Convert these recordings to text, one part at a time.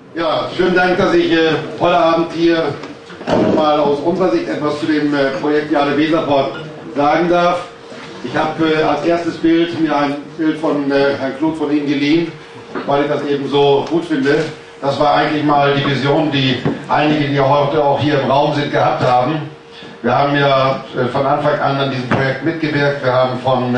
Ja, schönen Dank, dass ich heute Abend hier mal aus unserer Sicht etwas zu dem Projekt Jade-Weserport sagen darf. Ich habe als erstes Bild mir ein Bild von Herrn Kluth von Ihnen geliehen, weil ich das eben so gut finde. Das war eigentlich mal die Vision, die einige, die heute auch hier im Raum sind, gehabt haben. Wir haben ja von Anfang an diesem Projekt mitgewirkt. Wir haben von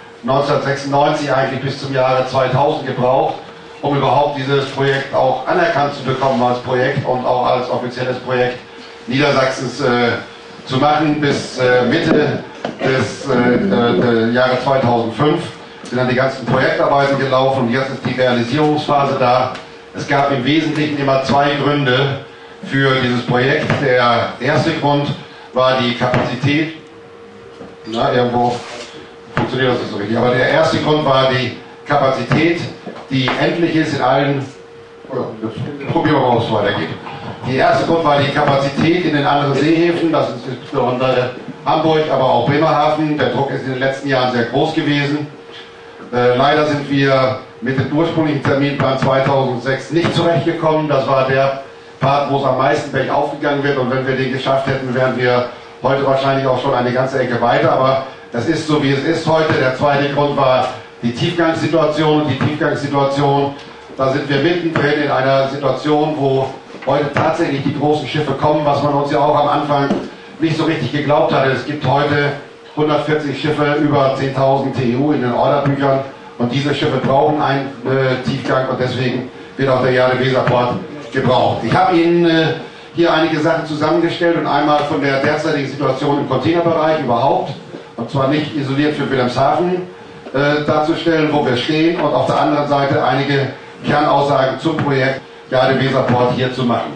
1996 eigentlich bis zum Jahre 2000 gebraucht, um überhaupt dieses Projekt auch anerkannt zu bekommen als Projekt und auch als offizielles Projekt Niedersachsens zu machen. Bis Mitte des Jahres 2005 sind dann die ganzen Projektarbeiten gelaufen und jetzt ist die Realisierungsphase da. Es gab im Wesentlichen immer zwei Gründe für dieses Projekt. Der erste Grund war die Kapazität. Na, irgendwo funktioniert das nicht so richtig. Aber der erste Grund war die Kapazität, die endlich ist in allen. Probieren wir mal, ob es weitergeht. Der erste Grund war die Kapazität in den anderen Seehäfen. Das ist insbesondere Hamburg, aber auch Bremerhaven. Der Druck ist in den letzten Jahren sehr groß gewesen. Leider sind wir mit dem ursprünglichen Terminplan 2006 nicht zurechtgekommen. Das war der Part, wo es am meisten bergauf gegangen wird. Und wenn wir den geschafft hätten, wären wir heute wahrscheinlich auch schon eine ganze Ecke weiter. Aber das ist so, wie es ist heute. Der zweite Grund war die Tiefgangssituation. Die Tiefgangssituation, da sind wir mittendrin in einer Situation, wo heute tatsächlich die großen Schiffe kommen, was man uns ja auch am Anfang nicht so richtig geglaubt hatte. Es gibt heute 140 Schiffe über 10.000 TEU in den Orderbüchern und diese Schiffe brauchen einen Tiefgang und deswegen wird auch der Jade-Weserport gebraucht. Ich habe Ihnen hier einige Sachen zusammengestellt und einmal von der derzeitigen Situation im Containerbereich überhaupt, und zwar nicht isoliert für Wilhelmshaven, darzustellen, wo wir stehen, und auf der anderen Seite einige Kernaussagen zum Projekt Jade-Weserport hier zu machen.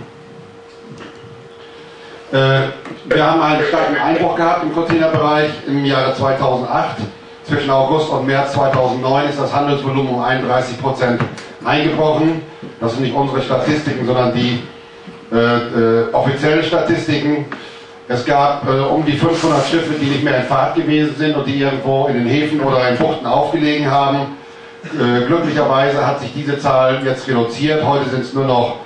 Wir haben einen starken Einbruch gehabt im Containerbereich im Jahre 2008. Zwischen August und März 2009 ist das Handelsvolumen um 31% eingebrochen. Das sind nicht unsere Statistiken, sondern die offiziellen Statistiken. Es gab um die 500 Schiffe, die nicht mehr in Fahrt gewesen sind und die irgendwo in den Häfen oder in Buchten aufgelegen haben. Glücklicherweise hat sich diese Zahl jetzt reduziert. Heute sind es nur noch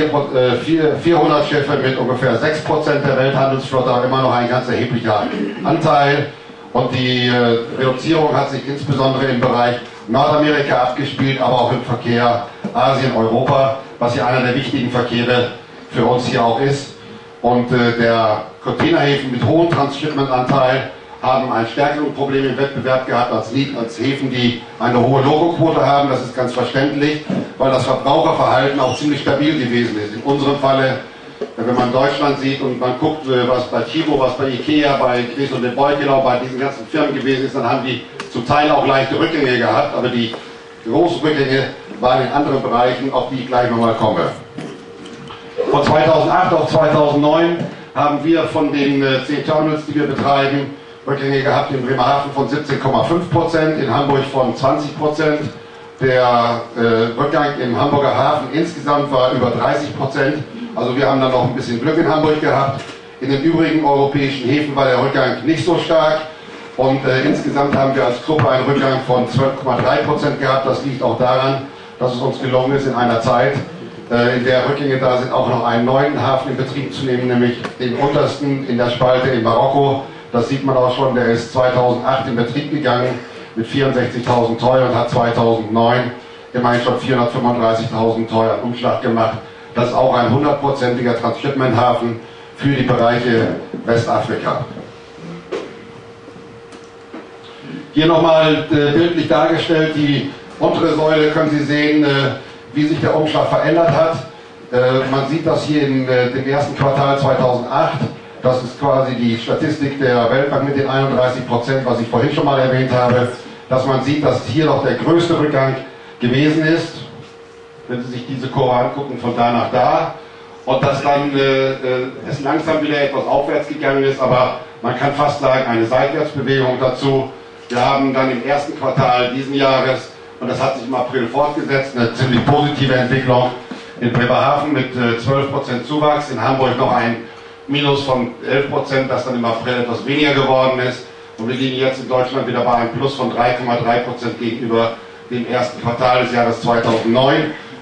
400 Schiffe mit ungefähr 6% der Welthandelsflotte, aber immer noch ein ganz erheblicher Anteil. Und die Reduzierung hat sich insbesondere im Bereich Nordamerika abgespielt, aber auch im Verkehr Asien, Europa, was ja einer der wichtigen Verkehre für uns hier auch ist. Und der Containerhäfen mit hohem Transshipment-Anteil haben ein stärkeres Problem im Wettbewerb gehabt als Häfen, die eine hohe Logoquote haben. Das ist ganz verständlich, weil das Verbraucherverhalten auch ziemlich stabil gewesen ist. In unserem Falle, wenn man Deutschland sieht und man guckt, was bei Chibo, was bei Ikea, bei Gries und de Beukelau, bei diesen ganzen Firmen gewesen ist, dann haben die zum Teil auch leichte Rückgänge gehabt, aber die großen Rückgänge waren in anderen Bereichen, auf die ich gleich nochmal komme. Von 2008 auf 2009 haben wir von den 10 Terminals, die wir betreiben, Rückgänge gehabt in Bremerhaven von 17,5%, in Hamburg von 20%. Der Rückgang im Hamburger Hafen insgesamt war über 30%. Also wir haben dann noch ein bisschen Glück in Hamburg gehabt. In den übrigen europäischen Häfen war der Rückgang nicht so stark. Und insgesamt haben wir als Gruppe einen Rückgang von 12,3% gehabt. Das liegt auch daran, dass es uns gelungen ist, in einer Zeit, in der Rückgänge da sind, auch noch einen neuen Hafen in Betrieb zu nehmen, nämlich den untersten in der Spalte in Marokko. Das sieht man auch schon, der ist 2008 in Betrieb gegangen mit 64.000 TEU und hat 2009 immerhin schon 435.000 TEU an Umschlag gemacht. Das ist auch ein 100%iger Transshipment-Hafen für die Bereiche Westafrika. Hier nochmal bildlich dargestellt, die untere Säule können Sie sehen, wie sich der Umschlag verändert hat. Man sieht das hier in dem ersten Quartal 2008. Das ist quasi die Statistik der Weltbank mit den 31%, was ich vorhin schon mal erwähnt habe, dass man sieht, dass hier noch der größte Rückgang gewesen ist, wenn Sie sich diese Kurve angucken, von da nach da, und dass dann es langsam wieder etwas aufwärts gegangen ist, aber man kann fast sagen, eine Seitwärtsbewegung dazu. Wir haben dann im ersten Quartal diesen Jahres, und das hat sich im April fortgesetzt, eine ziemlich positive Entwicklung in Bremerhaven mit 12% Zuwachs, in Hamburg noch ein Minus von 11%, das dann im April etwas weniger geworden ist. Und wir liegen jetzt in Deutschland wieder bei einem Plus von 3,3% gegenüber dem ersten Quartal des Jahres 2009.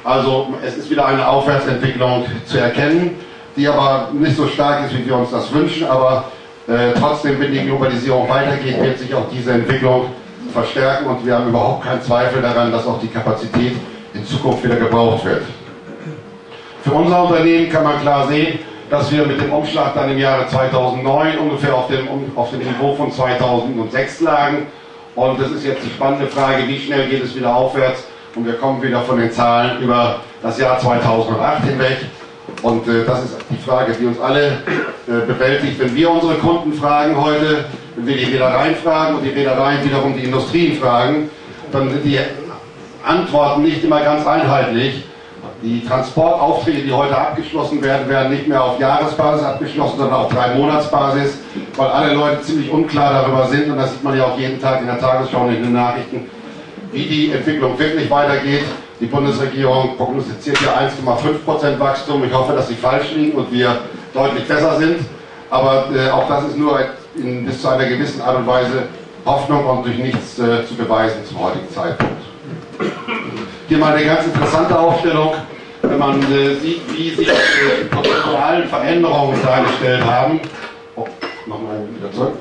Also es ist wieder eine Aufwärtsentwicklung zu erkennen, die aber nicht so stark ist, wie wir uns das wünschen, aber trotzdem, wenn die Globalisierung weitergeht, wird sich auch diese Entwicklung verstärken und wir haben überhaupt keinen Zweifel daran, dass auch die Kapazität in Zukunft wieder gebraucht wird. Für unser Unternehmen kann man klar sehen, dass wir mit dem Umschlag dann im Jahre 2009 ungefähr auf dem Niveau von 2006 lagen. Und das ist jetzt die spannende Frage, wie schnell geht es wieder aufwärts? Und wir kommen wieder von den Zahlen über das Jahr 2008 hinweg. Und das ist die Frage, die uns alle bewältigt. Wenn wir unsere Kunden fragen heute, wenn wir die Reedereien fragen und die Reedereien wiederum die Industrien fragen, dann sind die Antworten nicht immer ganz einheitlich. Die Transportaufträge, die heute abgeschlossen werden, werden nicht mehr auf Jahresbasis abgeschlossen, sondern auf 3-Monatsbasis, weil alle Leute ziemlich unklar darüber sind, und das sieht man ja auch jeden Tag in der Tagesschau und in den Nachrichten, wie die Entwicklung wirklich weitergeht. Die Bundesregierung prognostiziert ja 1,5% Wachstum. Ich hoffe, dass sie falsch liegen und wir deutlich besser sind. Aber auch das ist nur bis zu einer gewissen Art und Weise Hoffnung und durch nichts zu beweisen zum heutigen Zeitpunkt. Hier mal eine ganz interessante Aufstellung, wenn man sieht, wie sich die prozentualen Veränderungen dargestellt haben. Oh, nochmal wieder zurück.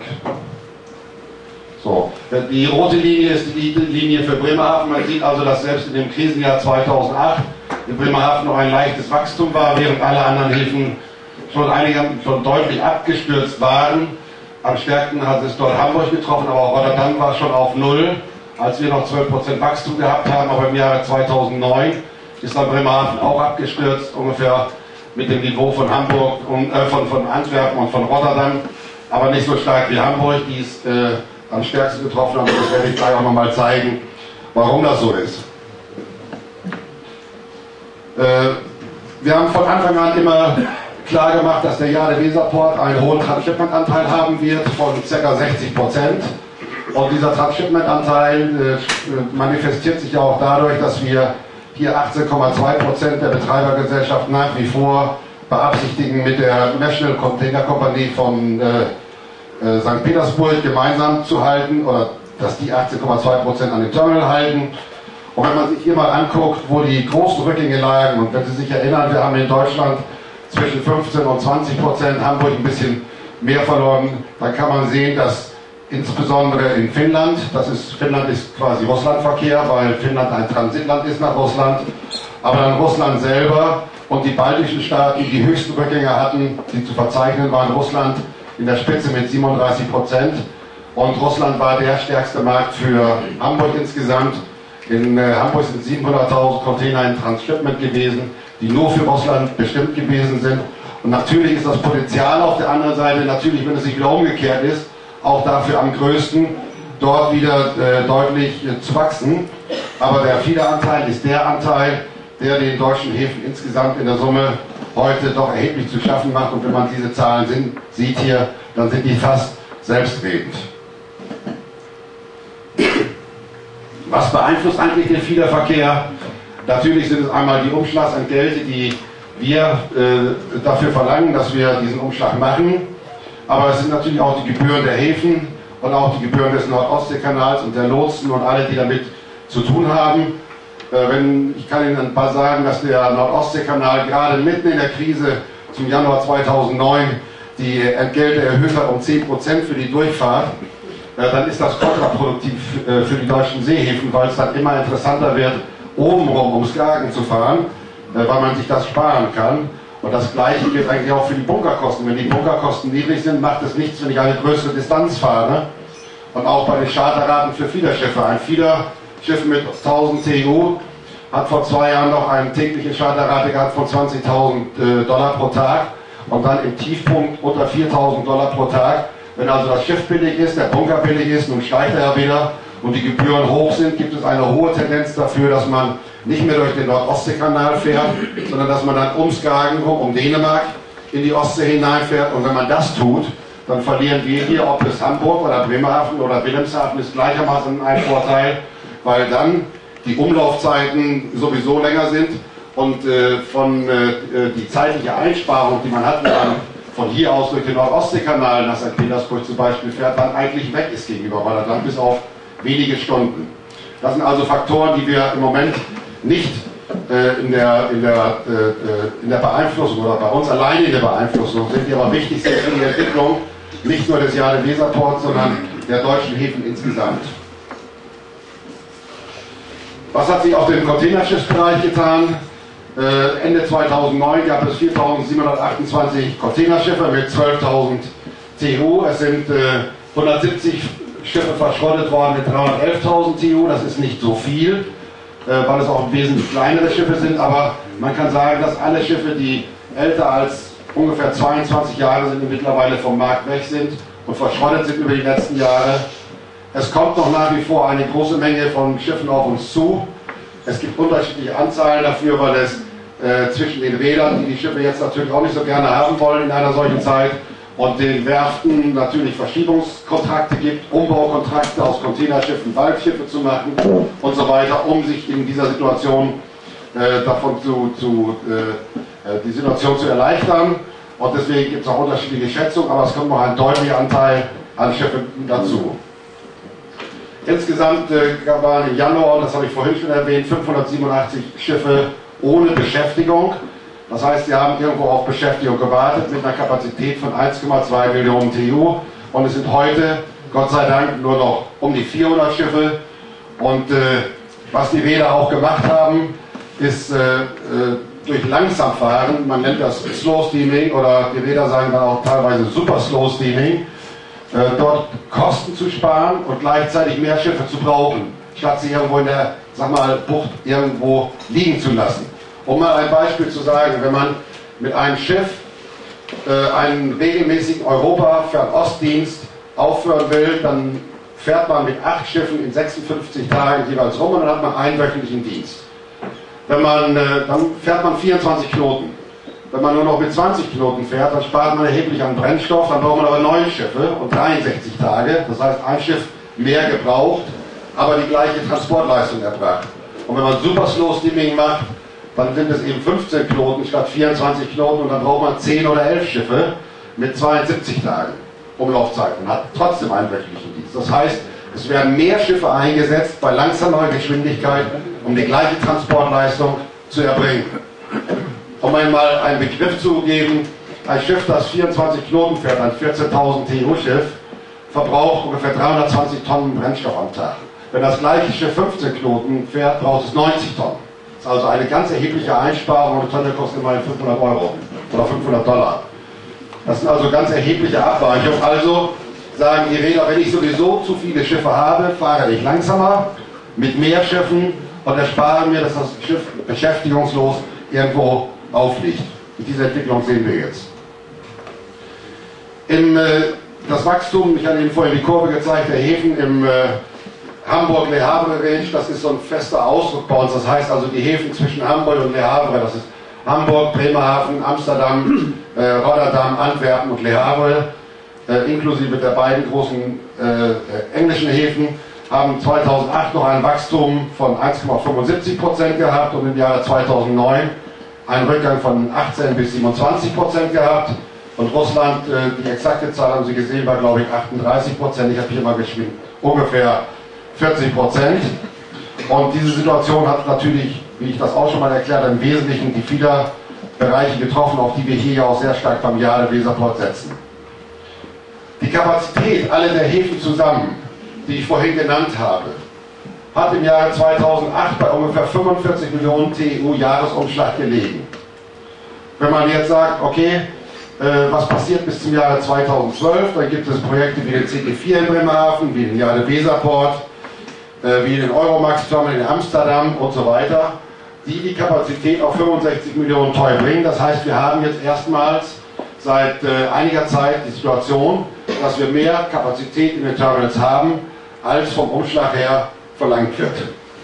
So, die rote Linie ist die Linie für Bremerhaven. Man sieht also, dass selbst in dem Krisenjahr 2008 in Bremerhaven noch ein leichtes Wachstum war, während alle anderen Häfen schon deutlich abgestürzt waren. Am stärksten hat es dort Hamburg getroffen, aber Rotterdam war schon auf Null, als wir noch 12% Wachstum gehabt haben. Aber im Jahre 2009 ist dann Bremerhaven auch abgestürzt, ungefähr mit dem Niveau von Hamburg und von Antwerpen und von Rotterdam, aber nicht so stark wie Hamburg, die es am stärksten getroffen haben. Das werde ich gleich auch nochmal zeigen, warum das so ist. Wir haben von Anfang an immer klar gemacht, dass der Jade-Weser-Port einen hohen Transshipment-Anteil haben wird von ca. 60%. Und dieser Transshipment-Anteil manifestiert sich ja auch dadurch, dass wir hier 18,2% der Betreibergesellschaft nach wie vor beabsichtigen, mit der National Container Company von St. Petersburg gemeinsam zu halten, oder dass die 18,2% an dem Terminal halten. Und wenn man sich hier mal anguckt, wo die großen Rückgänge lagen, und wenn Sie sich erinnern, wir haben in Deutschland zwischen 15 und 20%, Hamburg ein bisschen mehr verloren, dann kann man sehen, dass insbesondere in Finnland ist quasi Russlandverkehr, weil Finnland ein Transitland ist nach Russland, aber dann Russland selber und die baltischen Staaten, die höchsten Rückgänge hatten, die zu verzeichnen waren, Russland in der Spitze mit 37%, und Russland war der stärkste Markt für Hamburg insgesamt. In Hamburg sind 700.000 Container in Transshipment gewesen, die nur für Russland bestimmt gewesen sind. Und natürlich ist das Potenzial auf der anderen Seite, natürlich, wenn es sich wieder umgekehrt ist, auch dafür am größten, dort wieder deutlich zu wachsen. Aber der Fiederanteil ist der Anteil, der den deutschen Häfen insgesamt in der Summe heute doch erheblich zu schaffen macht. Und wenn man diese Zahlen sieht hier, dann sind die fast selbstredend. Was beeinflusst eigentlich den Fiederverkehr? Natürlich sind es einmal die Umschlagsentgelte, die wir dafür verlangen, dass wir diesen Umschlag machen. Aber es sind natürlich auch die Gebühren der Häfen und auch die Gebühren des Nord-Ostsee-Kanals und der Lotsen und alle, die damit zu tun haben. Ich kann Ihnen ein paar sagen, dass der Nord-Ostsee-Kanal gerade mitten in der Krise zum Januar 2009 die Entgelte erhöht hat um 10% für die Durchfahrt. Dann ist das kontraproduktiv für die deutschen Seehäfen, weil es dann immer interessanter wird, obenrum ums Skagen zu fahren, weil man sich das sparen kann. Und das Gleiche gilt eigentlich auch für die Bunkerkosten. Wenn die Bunkerkosten niedrig sind, macht es nichts, wenn ich eine größere Distanz fahre. Und auch bei den Charterraten für Fiederschiffe. Ein Fiederschiff mit 1000 TU hat vor 2 Jahren noch eine tägliche Charterrate gehabt von $20.000 pro Tag und dann im Tiefpunkt unter $4.000 pro Tag. Wenn also das Schiff billig ist, der Bunker billig ist, nun steigt er ja wieder und die Gebühren hoch sind, gibt es eine hohe Tendenz dafür, dass man nicht mehr durch den Nord-Ostsee-Kanal fährt, sondern dass man dann um Skagen rum, um Dänemark in die Ostsee hineinfährt. Und wenn man das tut, dann verlieren wir hier, ob es Hamburg oder Bremerhaven oder Wilhelmshaven ist, gleichermaßen ein Vorteil, weil dann die Umlaufzeiten sowieso länger sind und die zeitliche Einsparung, die man hat, wenn man von hier aus durch den Nord-Ostsee-Kanal nach St. Petersburg zum Beispiel fährt, dann eigentlich weg ist gegenüber Rotterdam, bis auf wenige Stunden. Das sind also Faktoren, die wir im Moment nicht in der Beeinflussung oder bei uns alleine in der Beeinflussung sind, die aber wichtig sind für die Entwicklung nicht nur des Jade-Weser-Ports, sondern der deutschen Häfen insgesamt. Was hat sich auf dem Containerschiffsbereich getan? Ende 2009 gab es 4.728 Containerschiffe mit 12.000 TU. Es sind 170 Schiffe verschrottet worden mit 311.000 TU. Das ist nicht so viel, weil es auch wesentlich kleinere Schiffe sind. Aber man kann sagen, dass alle Schiffe, die älter als ungefähr 22 Jahre sind, mittlerweile vom Markt weg sind und verschrottet sind über die letzten Jahre. Es kommt noch nach wie vor eine große Menge von Schiffen auf uns zu. Es gibt unterschiedliche Anzahlen dafür, weil es zwischen den Rädern, die die Schiffe jetzt natürlich auch nicht so gerne haben wollen in einer solchen Zeit, und den Werften natürlich Verschiebungskontrakte gibt, Umbaukontrakte aus Containerschiffen, Bulkschiffe zu machen und so weiter, um sich in dieser Situation die Situation zu erleichtern. Und deswegen gibt es auch unterschiedliche Schätzungen, aber es kommt noch ein deutlicher Anteil an Schiffen dazu. Insgesamt waren im Januar, das habe ich vorhin schon erwähnt, 587 Schiffe ohne Beschäftigung. Das heißt, sie haben irgendwo auf Beschäftigung gewartet mit einer Kapazität von 1,2 Millionen TU. Und es sind heute, Gott sei Dank, nur noch um die 400 Schiffe. Und was die Räder auch gemacht haben, ist durch Langsamfahren, man nennt das Slow Steaming oder die Räder sagen dann auch teilweise Super Slow Steaming, dort Kosten zu sparen und gleichzeitig mehr Schiffe zu brauchen, statt sie irgendwo in der, sag mal, Bucht irgendwo liegen zu lassen. Um mal ein Beispiel zu sagen, wenn man mit einem Schiff einen regelmäßigen Europa-Fernostdienst aufführen will, dann fährt man mit 8 Schiffen in 56 Tagen jeweils rum und dann hat man einen wöchentlichen Dienst. Dann fährt man 24 Knoten. Wenn man nur noch mit 20 Knoten fährt, dann spart man erheblich an Brennstoff, dann braucht man aber 9 Schiffe und 63 Tage. Das heißt, ein Schiff mehr gebraucht, aber die gleiche Transportleistung erbracht. Und wenn man Super Slow Steaming macht, dann sind es eben 15 Knoten statt 24 Knoten und dann braucht man 10 oder 11 Schiffe mit 72 Tagen Umlaufzeit und hat trotzdem einen wöchentlichen Dienst. Das heißt, es werden mehr Schiffe eingesetzt bei langsamer Geschwindigkeit, um die gleiche Transportleistung zu erbringen. Um einmal einen Begriff zu geben, ein Schiff, das 24 Knoten fährt, ein 14.000 TU-Schiff, verbraucht ungefähr 320 Tonnen Brennstoff am Tag. Wenn das gleiche Schiff 15 Knoten fährt, braucht es 90 Tonnen. Das ist also eine ganz erhebliche Einsparung und eine Tonne kostet immerhin 500 Euro oder 500 Dollar. Das sind also ganz erhebliche Abweichungen. Also sagen die Räder, wenn ich sowieso zu viele Schiffe habe, fahre ich langsamer mit mehr Schiffen und erspare mir, dass das Schiff beschäftigungslos irgendwo aufliegt. Und diese Entwicklung sehen wir jetzt. Das Wachstum, ich hatte Ihnen vorhin die Kurve gezeigt, der Häfen im Hamburg-Le Havre-Range, das ist so ein fester Ausdruck bei uns. Das heißt also die Häfen zwischen Hamburg und Le Havre, das ist Hamburg, Bremerhaven, Amsterdam, Rotterdam, Antwerpen und Le Havre, inklusive der beiden großen englischen Häfen, haben 2008 noch ein Wachstum von 1,75% gehabt und im Jahre 2009 einen Rückgang von 18 bis 27% gehabt. Und Russland, die exakte Zahl haben Sie gesehen, war glaube ich 38%. Ich habe hier mal geschrieben, ungefähr 40%. Und diese Situation hat natürlich, wie ich das auch schon mal erklärt habe, im Wesentlichen die vieler Bereiche getroffen, auf die wir hier ja auch sehr stark beim Jade-Weser-Port setzen. Die Kapazität aller der Häfen zusammen, die ich vorhin genannt habe, hat im Jahre 2008 bei ungefähr 45 Millionen TU Jahresumschlag gelegen. Wenn man jetzt sagt, okay, was passiert bis zum Jahre 2012, dann gibt es Projekte wie den CT4 in Bremerhaven, wie den Jade-Weser-Port, wie den Euromax-Terminal in Amsterdam und so weiter, die Kapazität auf 65 Millionen TEU bringen. Das heißt, wir haben jetzt erstmals seit einiger Zeit die Situation, dass wir mehr Kapazität in den Terminals haben, als vom Umschlag her verlangt wird.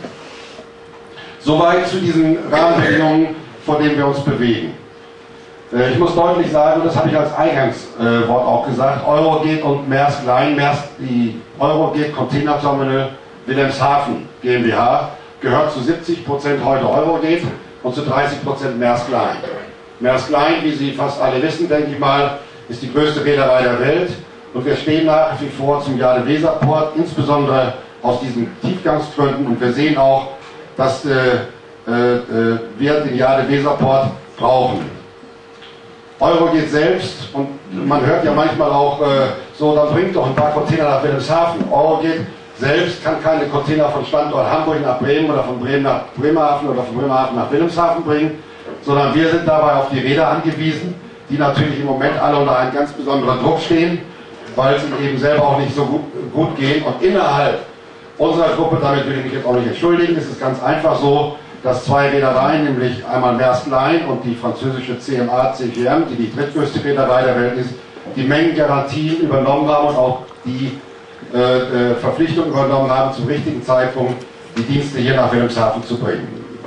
Soweit zu diesen Rahmenbedingungen, vor denen wir uns bewegen. Ich muss deutlich sagen, das habe ich als Eingangswort auch gesagt, Eurogate und Maersk Line, die Eurogate Container Terminal Wilhelmshaven GmbH gehört zu 70% heute Eurogate und zu 30% Maersk Line. Maersk Line, wie Sie fast alle wissen, denke ich mal, ist die größte Reederei der Welt und wir stehen nach wie vor zum Jade-Weser-Port, insbesondere aus diesen Tiefgangsgründen, und wir sehen auch, dass wird den Jade-Weserport brauchen. Euroget selbst, und man hört ja manchmal auch so, dann bringt doch ein paar Container nach Wilhelmshaven. Euroget selbst kann keine Container von Standort Hamburg nach Bremen oder von Bremen nach Bremerhaven oder von Bremerhaven nach Wilhelmshaven bringen, sondern wir sind dabei auf die Räder angewiesen, die natürlich im Moment alle unter einem ganz besonderen Druck stehen, weil sie eben selber auch nicht so gut gehen. Und innerhalb unserer Gruppe, damit will ich mich jetzt auch nicht entschuldigen, ist es ganz einfach so, dass zwei Reedereien, nämlich einmal Maersk Line und die französische CMA CGM, die die drittgrößte Reederei der Welt ist, die Mengengarantien übernommen haben und auch die Verpflichtung übernommen haben, zum richtigen Zeitpunkt die Dienste hier nach Wilhelmshaven zu bringen.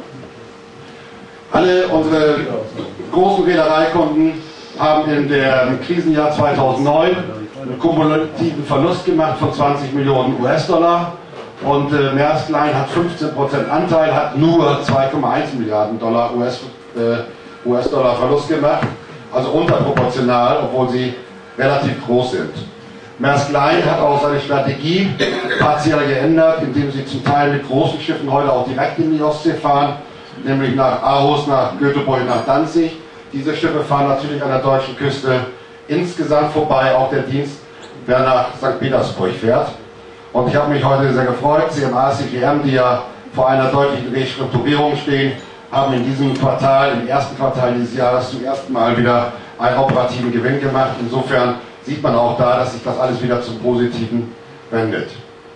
Alle unsere großen Reedereikunden haben im Krisenjahr 2009 einen kumulativen Verlust gemacht von 20 Millionen US-Dollar und Maersk Line hat 15% Anteil, hat nur 2,1 Milliarden US-Dollar Verlust gemacht, also unterproportional, obwohl sie relativ groß sind. Maersk Line hat auch seine Strategie partiell geändert, indem sie zum Teil mit großen Schiffen heute auch direkt in die Ostsee fahren, nämlich nach Aarhus, nach Göteborg, nach Danzig. Diese Schiffe fahren natürlich an der deutschen Küste insgesamt vorbei, auch der Dienst, der nach St. Petersburg fährt. Und ich habe mich heute sehr gefreut, CMA, CGM, die ja vor einer deutlichen Restrukturierung stehen, haben in diesem Quartal, im ersten Quartal dieses Jahres zum ersten Mal wieder einen operativen Gewinn gemacht. Insofern sieht man auch da, dass sich das alles wieder zum Positiven wendet.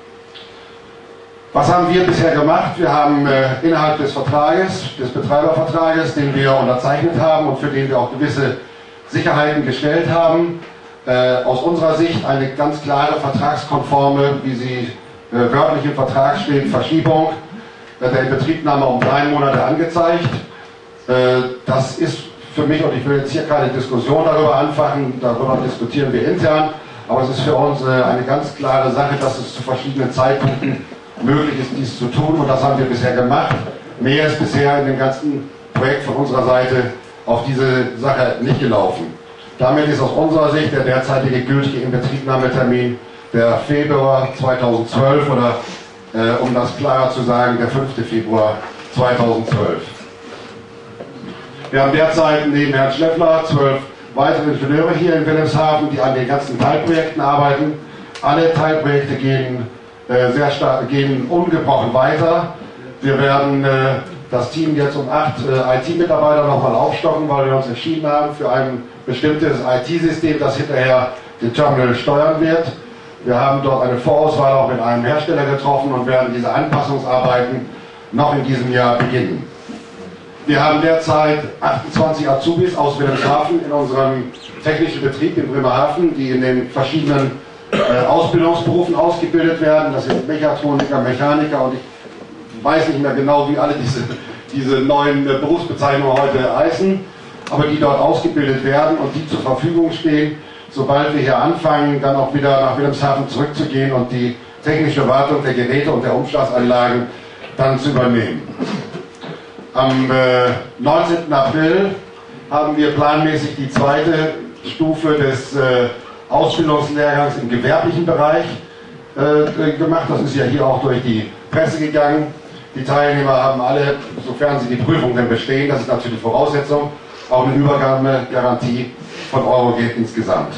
Was haben wir bisher gemacht? Wir haben innerhalb des Vertrages, des Betreibervertrages, den wir unterzeichnet haben und für den wir auch gewisse Sicherheiten gestellt haben, aus unserer Sicht eine ganz klare vertragskonforme, wie sie wörtlich im Vertrag steht, Verschiebung der Inbetriebnahme um 3 Monate angezeigt. Das ist für mich, und ich will jetzt hier keine Diskussion darüber anfangen, darüber diskutieren wir intern, aber es ist für uns eine ganz klare Sache, dass es zu verschiedenen Zeitpunkten möglich ist, dies zu tun, und das haben wir bisher gemacht. Mehr ist bisher in dem ganzen Projekt von unserer Seite auf diese Sache nicht gelaufen. Damit ist aus unserer Sicht der derzeitige gültige Inbetriebnahmetermin der Februar 2012 oder, um das klarer zu sagen, der 5. Februar 2012. Wir haben derzeit neben Herrn Schleffler 12 weitere Ingenieure hier in Wilhelmshaven, die an den ganzen Teilprojekten arbeiten. Alle Teilprojekte gehen ungebrochen weiter. Wir werden das Team jetzt um 8 IT-Mitarbeiter nochmal aufstocken, weil wir uns entschieden haben für ein bestimmtes IT-System, das hinterher den Terminal steuern wird. Wir haben dort eine Vorauswahl auch mit einem Hersteller getroffen und werden diese Anpassungsarbeiten noch in diesem Jahr beginnen. Wir haben derzeit 28 Azubis aus Wilhelmshaven in unserem technischen Betrieb in Bremerhaven, die in den verschiedenen Ausbildungsberufen ausgebildet werden. Das sind Mechatroniker, Mechaniker und ich weiß nicht mehr genau, wie alle diese neuen Berufsbezeichnungen heute heißen, aber die dort ausgebildet werden und die zur Verfügung stehen, sobald wir hier anfangen, dann auch wieder nach Wilhelmshaven zurückzugehen und die technische Wartung der Geräte und der Umschlagsanlagen dann zu übernehmen. Am 19. April haben wir planmäßig die zweite Stufe des Ausbildungslehrgangs im gewerblichen Bereich gemacht. Das ist ja hier auch durch die Presse gegangen. Die Teilnehmer haben alle, sofern sie die Prüfung denn bestehen, das ist natürlich Voraussetzung, auch eine Übergabegarantie von Euroget insgesamt.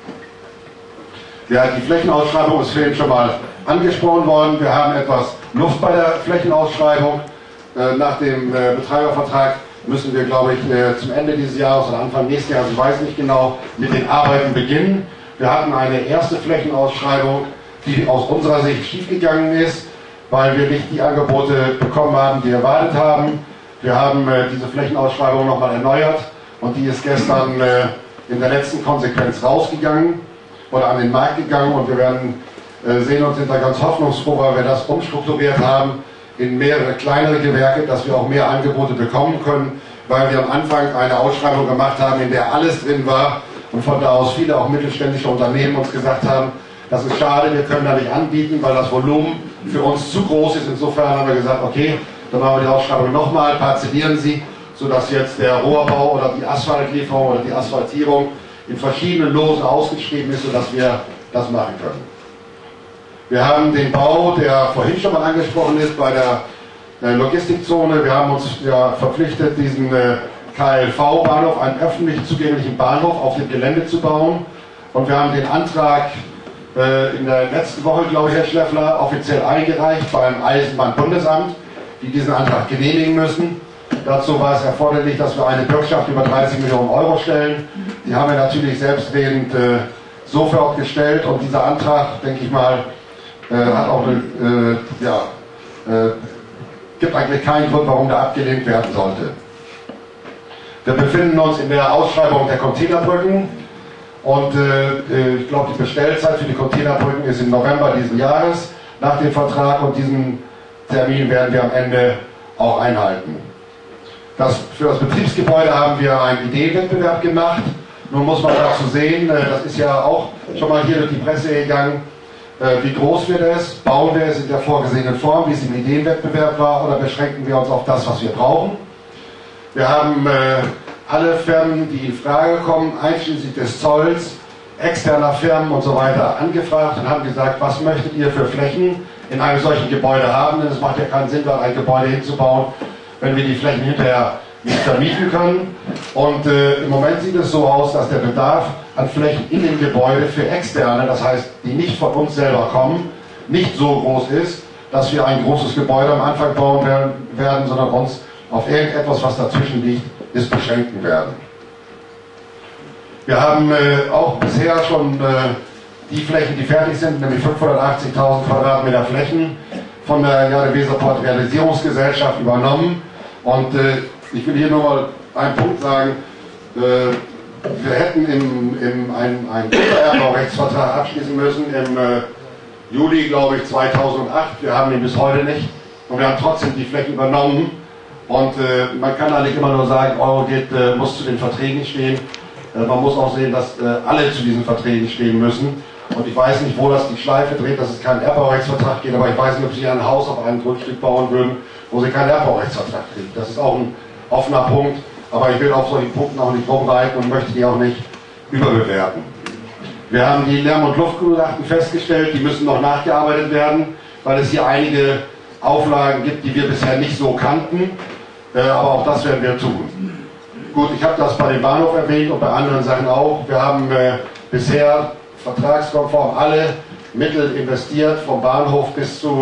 Ja, die Flächenausschreibung ist vorhin schon mal angesprochen worden. Wir haben etwas Luft bei der Flächenausschreibung. Nach dem Betreibervertrag müssen wir, glaube ich, zum Ende dieses Jahres oder Anfang nächsten Jahres, ich weiß nicht genau, mit den Arbeiten beginnen. Wir hatten eine erste Flächenausschreibung, die aus unserer Sicht schiefgegangen ist, weil wir nicht die Angebote bekommen haben, die wir erwartet haben. Wir haben diese Flächenausschreibung nochmal erneuert und die ist gestern in der letzten Konsequenz rausgegangen oder an den Markt gegangen, und wir werden sehen und sind da ganz hoffnungsfroh, weil wir das umstrukturiert haben in mehrere kleinere Gewerke, dass wir auch mehr Angebote bekommen können, weil wir am Anfang eine Ausschreibung gemacht haben, in der alles drin war und von da aus viele auch mittelständische Unternehmen uns gesagt haben, das ist schade, wir können da nicht anbieten, weil das Volumen für uns zu groß ist. Insofern haben wir gesagt, okay, dann machen wir die Ausschreibung nochmal, parzellieren sie, sodass jetzt der Rohrbau oder die Asphaltlieferung oder die Asphaltierung in verschiedenen Losen ausgeschrieben ist, sodass wir das machen können. Wir haben den Bau, der vorhin schon mal angesprochen ist, bei der Logistikzone. Wir haben uns ja verpflichtet, diesen KLV-Bahnhof, einen öffentlich zugänglichen Bahnhof auf dem Gelände zu bauen. Und wir haben den Antrag in der letzten Woche, glaube ich, Herr Schleffler, offiziell eingereicht beim Eisenbahnbundesamt, die diesen Antrag genehmigen müssen. Dazu war es erforderlich, dass wir eine Bürgschaft über 30 Millionen Euro stellen. Die haben wir natürlich selbstredend sofort gestellt und dieser Antrag, denke ich mal, hat auch gibt eigentlich keinen Grund, warum der abgelehnt werden sollte. Wir befinden uns in der Ausschreibung der Containerbrücken und ich glaube, die Bestellzeit für die Containerbrücken ist im November diesen Jahres nach dem Vertrag und diesen Termin werden wir am Ende auch einhalten. Für das Betriebsgebäude haben wir einen Ideenwettbewerb gemacht. Nun muss man dazu sehen, das ist ja auch schon mal hier durch die Presse gegangen, wie groß wird es, bauen wir es in der vorgesehenen Form, wie es im Ideenwettbewerb war, oder beschränken wir uns auf das, was wir brauchen. Wir haben alle Firmen, die in Frage kommen, einschließlich des Zolls, externer Firmen und so weiter, angefragt und haben gesagt, was möchtet ihr für Flächen in einem solchen Gebäude haben, denn es macht ja keinen Sinn, dort ein Gebäude hinzubauen, wenn wir die Flächen hinterher nicht vermieten können. Und im Moment sieht es so aus, dass der Bedarf an Flächen in dem Gebäude für Externe, das heißt, die nicht von uns selber kommen, nicht so groß ist, dass wir ein großes Gebäude am Anfang bauen werden, sondern uns auf irgendetwas, was dazwischen liegt, beschränken werden. Wir haben auch bisher schon die Flächen, die fertig sind, nämlich 580.000 Quadratmeter Flächen von der Jade-Weserport Realisierungsgesellschaft übernommen. Und ich will hier nur mal einen Punkt sagen. Wir hätten einen Untererbbaurechtsvertrag abschließen müssen im Juli, glaube ich, 2008. Wir haben ihn bis heute nicht. Und wir haben trotzdem die Flächen übernommen. Und man kann da nicht immer nur sagen, Eurogate muss zu den Verträgen stehen. Man muss auch sehen, dass alle zu diesen Verträgen stehen müssen. Und ich weiß nicht, wo das die Schleife dreht, dass es keinen Erbbaurechtsvertrag geht, aber ich weiß nicht, ob Sie ein Haus auf einem Grundstück bauen würden, wo Sie keinen Erbbaurechtsvertrag kriegen. Das ist auch ein offener Punkt, aber ich will auf solchen Punkten auch nicht rumreiten und möchte die auch nicht überbewerten. Wir haben die Lärm- und Luftgutachten festgestellt, die müssen noch nachgearbeitet werden, weil es hier einige Auflagen gibt, die wir bisher nicht so kannten, aber auch das werden wir tun. Gut, ich habe das bei dem Bahnhof erwähnt und bei anderen Sachen auch. Wir haben bisher vertragskonform alle Mittel investiert, vom Bahnhof bis zu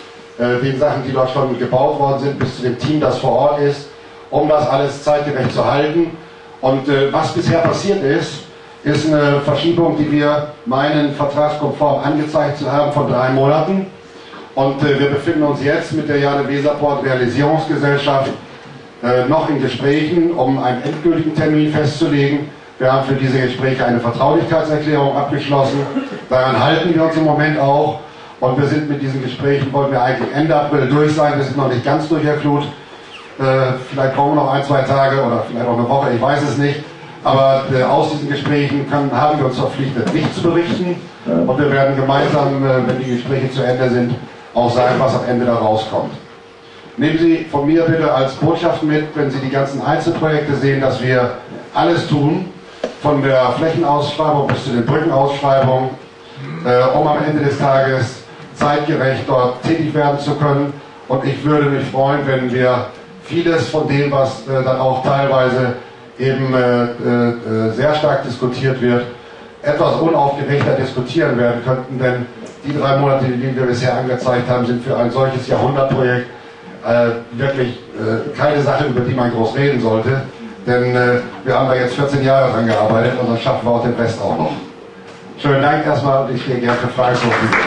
den Sachen, die dort schon gebaut worden sind, bis zu dem Team, das vor Ort ist, um das alles zeitgerecht zu halten. Und was bisher passiert ist eine Verschiebung, die wir meinen, vertragskonform angezeigt zu haben, von 3 Monaten. Und wir befinden uns jetzt mit der Jade-Weserport Realisierungsgesellschaft noch in Gesprächen, um einen endgültigen Termin festzulegen. Wir haben für diese Gespräche eine Vertraulichkeitserklärung abgeschlossen. Daran halten wir uns im Moment auch. Und wir sind mit diesen Gesprächen, wollten wir eigentlich Ende April durch sein. Wir sind noch nicht ganz durch, Herr Kluth. Vielleicht brauchen wir noch 1, 2 Tage oder vielleicht auch eine Woche, ich weiß es nicht. Aber aus diesen Gesprächen haben wir uns verpflichtet, nicht zu berichten. Und wir werden gemeinsam, wenn die Gespräche zu Ende sind, auch sagen, was am Ende da rauskommt. Nehmen Sie von mir bitte als Botschaft mit, wenn Sie die ganzen Einzelprojekte sehen, dass wir alles tun, von der Flächenausschreibung bis zu den Brückenausschreibungen, um am Ende des Tages zeitgerecht dort tätig werden zu können. Und ich würde mich freuen, wenn wir vieles von dem, was dann auch teilweise eben sehr stark diskutiert wird, etwas unaufgeregter diskutieren werden könnten, denn die 3 Monate, die wir bisher angezeigt haben, sind für ein solches Jahrhundertprojekt wirklich keine Sache, über die man groß reden sollte, denn wir haben da jetzt 14 Jahre dran gearbeitet und dann schaffen wir auch den Rest auch noch. Schönen Dank erstmal und ich stehe gerne für Fragen zur Verfügung.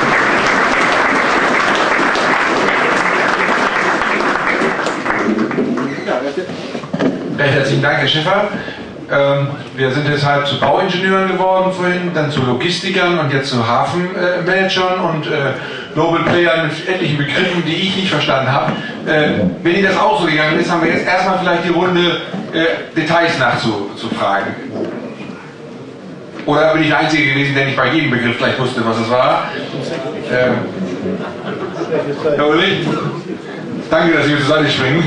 Recht herzlichen Dank, Herr Schäfer. Wir sind deshalb zu Bauingenieuren geworden vorhin, dann zu Logistikern und jetzt zu Hafenmanagern und Nobelplayern mit etlichen Begriffen, die ich nicht verstanden habe. Wenn Ihnen das auch so gegangen ist, haben wir jetzt erstmal vielleicht die Runde, Details nachzufragen. Oder bin ich der Einzige gewesen, der nicht bei jedem Begriff gleich wusste, was es war? Herr Uli, danke, dass Sie mir zur Seite springen.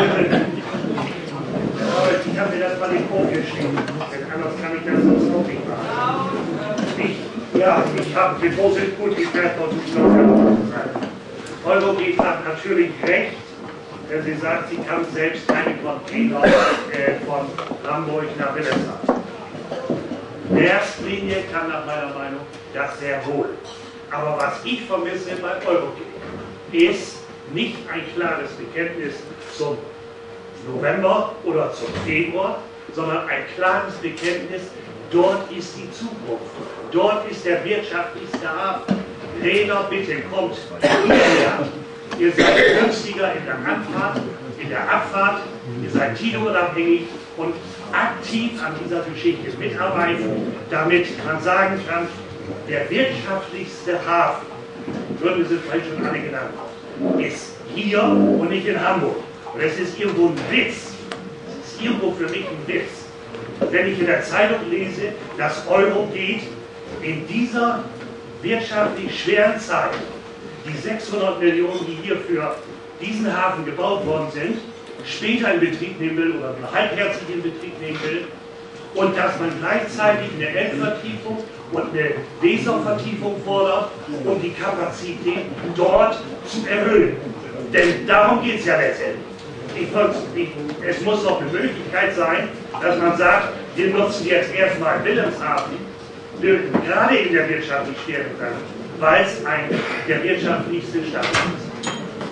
Ich habe mir das mal in den geschrieben. Anders kann ich das sonst auch nicht machen. Ich habe die Vorsitzende gut geklärt, was ich noch sagen. Eurogate hat natürlich recht, wenn sie sagt, sie kann selbst keine Container von Hamburg nach Wilhelmshaven. In der ersten Linie kann nach meiner Meinung das sehr wohl. Aber was ich vermisse bei Eurogate ist nicht ein klares Bekenntnis zum November oder zum Februar, sondern ein klares Bekenntnis, dort ist die Zukunft, dort ist der wirtschaftlichste Hafen. Räder, bitte kommt hierher. Ihr seid günstiger in der Anfahrt, in der Abfahrt, ihr seid titelunabhängig und aktiv an dieser Geschichte mitarbeiten, damit man sagen kann, der wirtschaftlichste Hafen, Gründe sind vielleicht schon alle genannt, ist hier und nicht in Hamburg. Und es ist irgendwo ein Witz, es ist irgendwo für mich ein Witz, wenn ich in der Zeitung lese, dass Eurogate in dieser wirtschaftlich schweren Zeit die 600 Millionen, die hier für diesen Hafen gebaut worden sind, später in Betrieb nehmen will oder nur halbherzig in Betrieb nehmen will und dass man gleichzeitig eine Elbvertiefung und eine Weservertiefung fordert, um die Kapazität dort zu erhöhen. Denn darum geht es ja letztendlich. Es muss doch eine Möglichkeit sein, dass man sagt, wir nutzen jetzt erstmal Wilhelmshaven, gerade in der wirtschaftlich schweren Zeit, weil es der wirtschaftlichste Standort ist.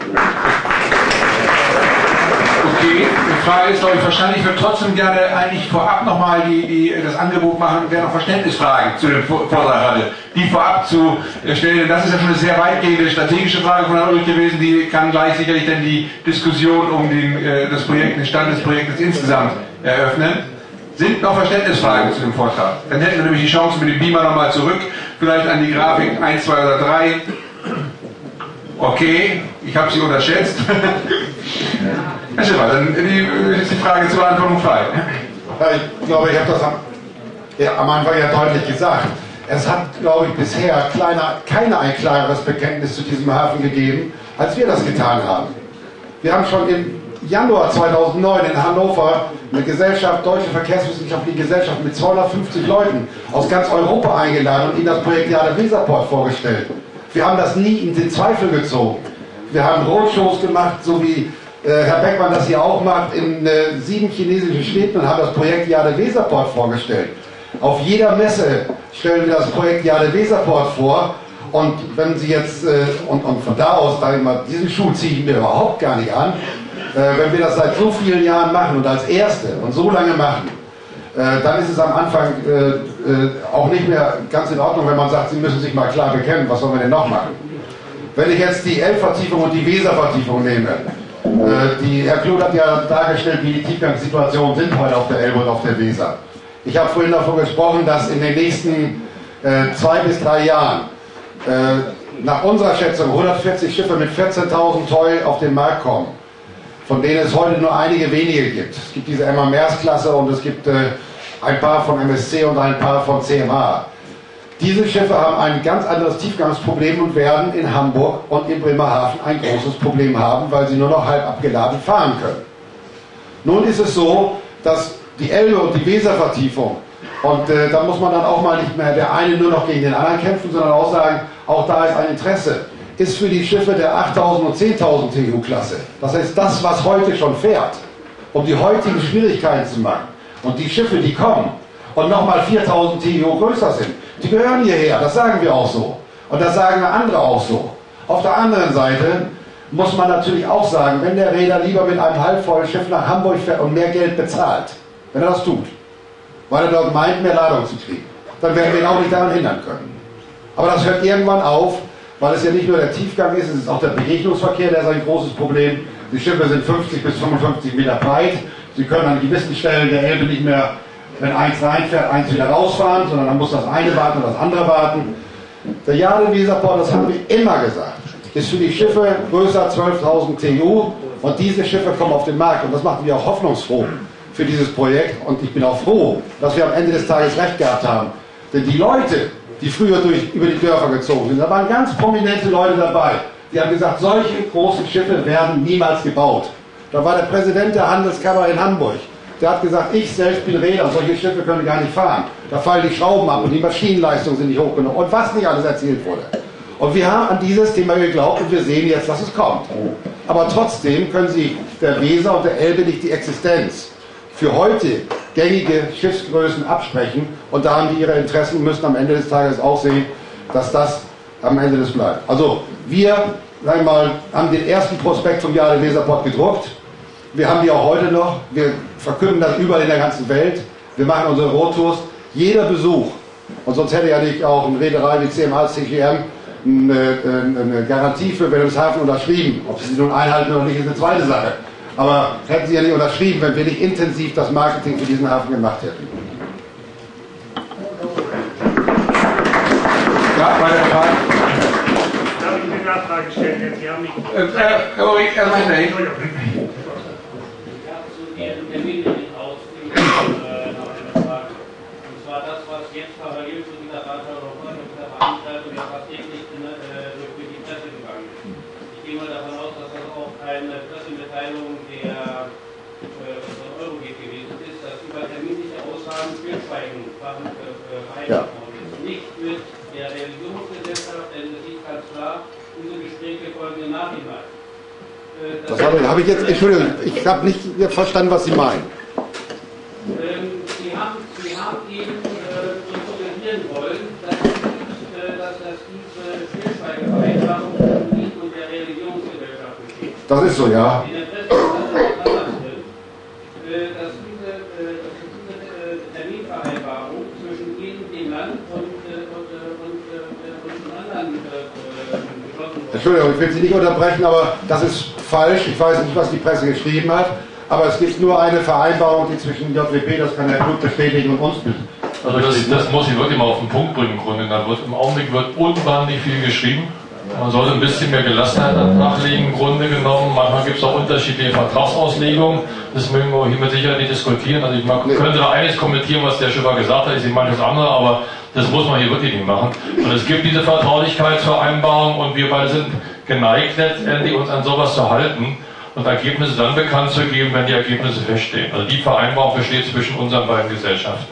Okay, die Frage ist, glaube ich, wahrscheinlich, ich würde trotzdem gerne eigentlich vorab nochmal das Angebot machen, wer noch Verständnisfragen zu dem Vortrag hatte, die vorab zu stellen. Das ist ja schon eine sehr weitgehende strategische Frage von Herrn Ulrich gewesen, die kann gleich sicherlich dann die Diskussion um das Projekt, den Stand des Projektes insgesamt eröffnen. Sind noch Verständnisfragen zu dem Vortrag? Dann hätten wir nämlich die Chance mit dem Beamer nochmal zurück, vielleicht an die Grafik 1, 2 oder 3. Okay, ich habe Sie unterschätzt. Herr Schiffer, dann ist die Frage zur Beantwortung frei. Ich glaube, ich habe das am Anfang ja deutlich gesagt. Es hat, glaube ich, bisher keiner ein klareres Bekenntnis zu diesem Hafen gegeben, als wir das getan haben. Wir haben schon im Januar 2009 in Hannover eine Gesellschaft, Deutsche Verkehrswissenschaftliche Gesellschaft mit 250 Leuten aus ganz Europa eingeladen und ihnen das Projekt Jade-Weserport vorgestellt. Wir haben das nie in den Zweifel gezogen. Wir haben Roadshows gemacht, so wie Herr Beckmann das hier auch macht, in 7 chinesischen Städten und haben das Projekt Jade-Weserport vorgestellt. Auf jeder Messe stellen wir das Projekt Jade-Weserport vor. Und wenn Sie jetzt, und von da aus, sage ich mal, diesen Schuh ziehe ich mir überhaupt gar nicht an, wenn wir das seit so vielen Jahren machen und als Erste und so lange machen, dann ist es am Anfang auch nicht mehr ganz in Ordnung, wenn man sagt, Sie müssen sich mal klar bekennen, was sollen wir denn noch machen? Wenn ich jetzt die Elbvertiefung und die Weservertiefung nehme, Herr Kloth hat ja dargestellt, wie die Tiefgangssituationen sind heute auf der Elbe und auf der Weser. Ich habe vorhin davon gesprochen, dass in den nächsten 2 bis 3 Jahren nach unserer Schätzung 140 Schiffe mit 14.000 TEU auf den Markt kommen, von denen es heute nur einige wenige gibt. Es gibt diese Emma Maersk-Klasse und es gibt ein paar von MSC und ein paar von CMA. Diese Schiffe haben ein ganz anderes Tiefgangsproblem und werden in Hamburg und in Bremerhaven ein großes Problem haben, weil sie nur noch halb abgeladen fahren können. Nun ist es so, dass die Elbe und die Weservertiefung, und da muss man dann auch mal nicht mehr der eine nur noch gegen den anderen kämpfen, sondern auch sagen, auch da ist ein Interesse, ist für die Schiffe der 8.000 und 10.000 TU-Klasse. Das heißt, das, was heute schon fährt, um die heutigen Schwierigkeiten zu machen. Und die Schiffe, die kommen und nochmal 4.000 TU größer sind, die gehören hierher, das sagen wir auch so. Und das sagen andere auch so. Auf der anderen Seite muss man natürlich auch sagen, wenn der Reeder lieber mit einem halbvollen Schiff nach Hamburg fährt und mehr Geld bezahlt, wenn er das tut, weil er dort meint, mehr Ladung zu kriegen, dann werden wir ihn auch nicht daran hindern können. Aber das hört irgendwann auf, weil es ja nicht nur der Tiefgang ist, es ist auch der Begegnungsverkehr, der ist ein großes Problem. Die Schiffe sind 50 bis 55 Meter breit. Sie können an gewissen Stellen der Elbe nicht mehr, wenn eins reinfährt, eins wieder rausfahren, sondern dann muss das eine warten und das andere warten. Der Jade-Weserport, das haben wir immer gesagt, ist für die Schiffe größer 12.000 TU und diese Schiffe kommen auf den Markt und das macht mich auch hoffnungsfroh für dieses Projekt und ich bin auch froh, dass wir am Ende des Tages recht gehabt haben. Denn die Leute, die früher über die Dörfer gezogen sind, da waren ganz prominente Leute dabei, die haben gesagt, solche großen Schiffe werden niemals gebaut. Da war der Präsident der Handelskammer in Hamburg, der hat gesagt, ich selbst bin Reeder, solche Schiffe können gar nicht fahren. Da fallen die Schrauben ab und die Maschinenleistungen sind nicht hoch genug und was nicht alles erzählt wurde. Und wir haben an dieses Thema geglaubt und wir sehen jetzt, dass es kommt. Aber trotzdem können Sie der Weser und der Elbe nicht die Existenz für heute gängige Schiffsgrößen absprechen. Und da haben die ihre Interessen und müssen am Ende des Tages auch sehen, dass das am Ende des bleibt. Also wir, sagen wir mal, haben den ersten Prospekt vom Jahr der Weserport gedruckt. Wir haben die auch heute noch. Wir verkünden das überall in der ganzen Welt. Wir machen unsere Roadtours. Jeder Besuch, und sonst hätte ja nicht auch eine Reederei wie CMA, CGM eine Garantie für Wilhelmshaven unterschrieben. Ob sie nun einhalten oder nicht, ist eine zweite Sache. Aber hätten sie ja nicht unterschrieben, wenn wir nicht intensiv das Marketing für diesen Hafen gemacht hätten. Ja, meine Frage. Darf ich eine Nachfrage stellen? Denn Sie haben mich... Das, was jetzt parallel zu dieser Veranstaltung ja fast täglich durch die Presse gegangen ist. Ich gehe mal davon aus, dass das auch eine Pressemitteilung der Eurogeht gewesen ist, dass über terminliche Aussagen Stillschweigen vereinbart worden ist. Nicht mit der Religionsgesellschaft, denn es ist ganz klar, diese Gespräche folgen im Nachhinein. Das habe ich jetzt, Entschuldigung, ich habe nicht verstanden, was Sie meinen. Sie haben eben uns suggerieren wollen, dass diese Stillschweigevereinbarung zwischen Ihnen und der Religionsgesellschaft besteht. Das ist so, ja. In der Presse ist das drin, dass diese Terminvereinbarung zwischen Ihnen, dem Land und anderen geschlossen wurde. Entschuldigung, ich will Sie nicht unterbrechen, aber das ist falsch. Ich weiß nicht, was die Presse geschrieben hat. Aber es gibt nur eine Vereinbarung, die zwischen JWP, das kann Herr Klug bestätigen, und uns bildet. Also das muss ich wirklich mal auf den Punkt bringen, im Grunde. Im Augenblick wird unwahrscheinlich viel geschrieben. Man sollte ein bisschen mehr Gelassenheit nachlegen, im Grunde genommen. Manchmal gibt es auch unterschiedliche Vertragsauslegungen. Das mögen wir hier mit Sicherheit nicht diskutieren. Also ich könnte da eines kommentieren, was der Schiffer gesagt hat. Ich sehe manches andere, aber das muss man hier wirklich nicht machen. Und es gibt diese Vertraulichkeitsvereinbarung und wir beide sind geneigt, letztendlich uns an sowas zu halten und Ergebnisse dann bekannt zu geben, wenn die Ergebnisse feststehen. Also die Vereinbarung besteht zwischen unseren beiden Gesellschaften.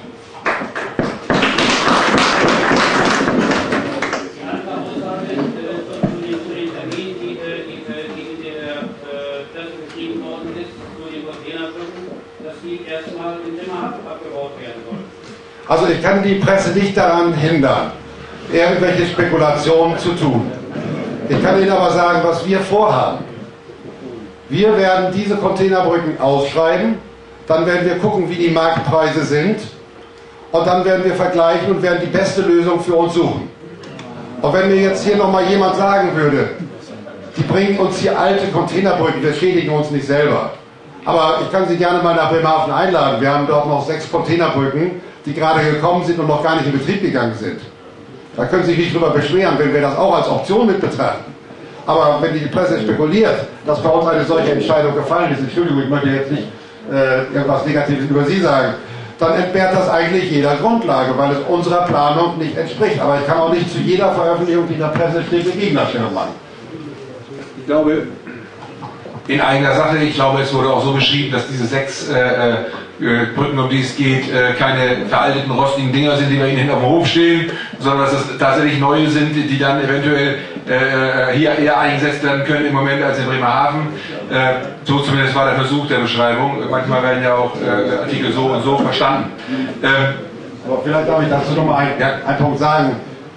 Die andere Aussage zu den Terminen, die in der Presse geschrieben worden ist, zu den Containerbrücken, dass die erstmal in Bremerhaven abgebaut werden sollen. Also ich kann die Presse nicht daran hindern, irgendwelche Spekulationen zu tun. Ich kann Ihnen aber sagen, was wir vorhaben. Wir werden diese Containerbrücken ausschreiben, dann werden wir gucken, wie die Marktpreise sind und dann werden wir vergleichen und werden die beste Lösung für uns suchen. Und wenn mir jetzt hier nochmal jemand sagen würde, die bringen uns hier alte Containerbrücken, wir schädigen uns nicht selber. Aber ich kann Sie gerne mal nach Bremerhaven einladen. Wir haben dort noch 6 Containerbrücken, die gerade gekommen sind und noch gar nicht in Betrieb gegangen sind. Da können Sie sich nicht drüber beschweren, wenn wir das auch als Option mit betrachten. Aber wenn die Presse spekuliert, dass bei uns eine solche Entscheidung gefallen ist, Entschuldigung, ich möchte jetzt nicht irgendwas Negatives über Sie sagen, dann entbehrt das eigentlich jeder Grundlage, weil es unserer Planung nicht entspricht. Aber ich kann auch nicht zu jeder Veröffentlichung, die in der Presse steht, eine Gegendarstellung machen. Ich glaube, in eigener Sache, ich glaube, es wurde auch so beschrieben, dass diese 6 Brücken, um die es geht, keine veralteten, rostigen Dinger sind, die bei Ihnen hinterm Hof stehen, sondern dass es tatsächlich neue sind, die dann eventuell hier eher eingesetzt werden können im Moment als in Bremerhaven. So zumindest war der Versuch der Beschreibung. Manchmal werden ja auch Artikel so und so verstanden. Aber vielleicht darf ich dazu nochmal einen Punkt sagen.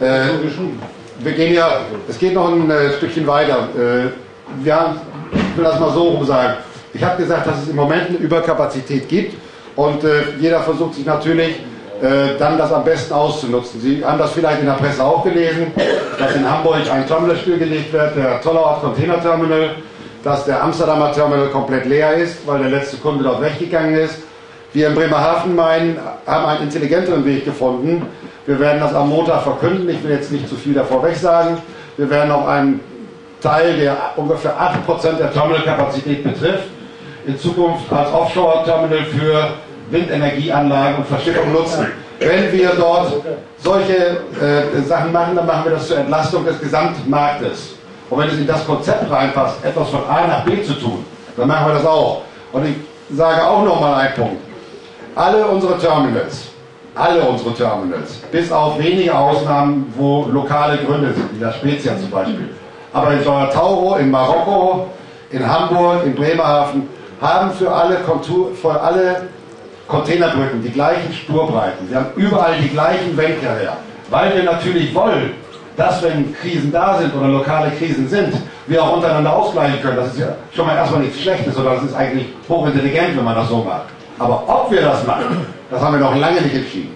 Wir gehen ja, es geht noch ein Stückchen weiter. Wir haben, ich will das mal so rum sagen, ich habe gesagt, dass es im Moment eine Überkapazität gibt und jeder versucht sich natürlich dann das am besten auszunutzen. Sie haben das vielleicht in der Presse auch gelesen, dass in Hamburg ein Terminal stillgelegt wird, der Tollerort Container Terminal, dass der Amsterdamer Terminal komplett leer ist, weil der letzte Kunde dort weggegangen ist. Wir in Bremerhaven haben einen intelligenteren Weg gefunden. Wir werden das am Montag verkünden. Ich will jetzt nicht zu viel davor weg sagen. Wir werden auch einen Teil, der ungefähr 8% der Terminalkapazität betrifft, in Zukunft als Offshore-Terminal für Windenergieanlagen und Verschiffung nutzen. Wenn wir dort solche Sachen machen, dann machen wir das zur Entlastung des Gesamtmarktes. Und wenn es in das Konzept reinpasst, etwas von A nach B zu tun, dann machen wir das auch. Und ich sage auch nochmal einen Punkt. Alle unsere Terminals alle unsere Terminals, bis auf wenige Ausnahmen, wo lokale Gründe sind, wie das Spezia zum Beispiel. Aber in Sao Tauro, in Marokko, in Hamburg, in Bremerhaven haben für alle Containerbrücken die gleichen Spurbreiten. Wir haben überall die gleichen Wenker her. Weil wir natürlich wollen, dass wenn Krisen da sind oder lokale Krisen sind, wir auch untereinander ausgleichen können. Das ist ja schon mal erstmal nichts Schlechtes, sondern das ist eigentlich hochintelligent, wenn man das so macht. Aber ob wir das machen, das haben wir noch lange nicht entschieden.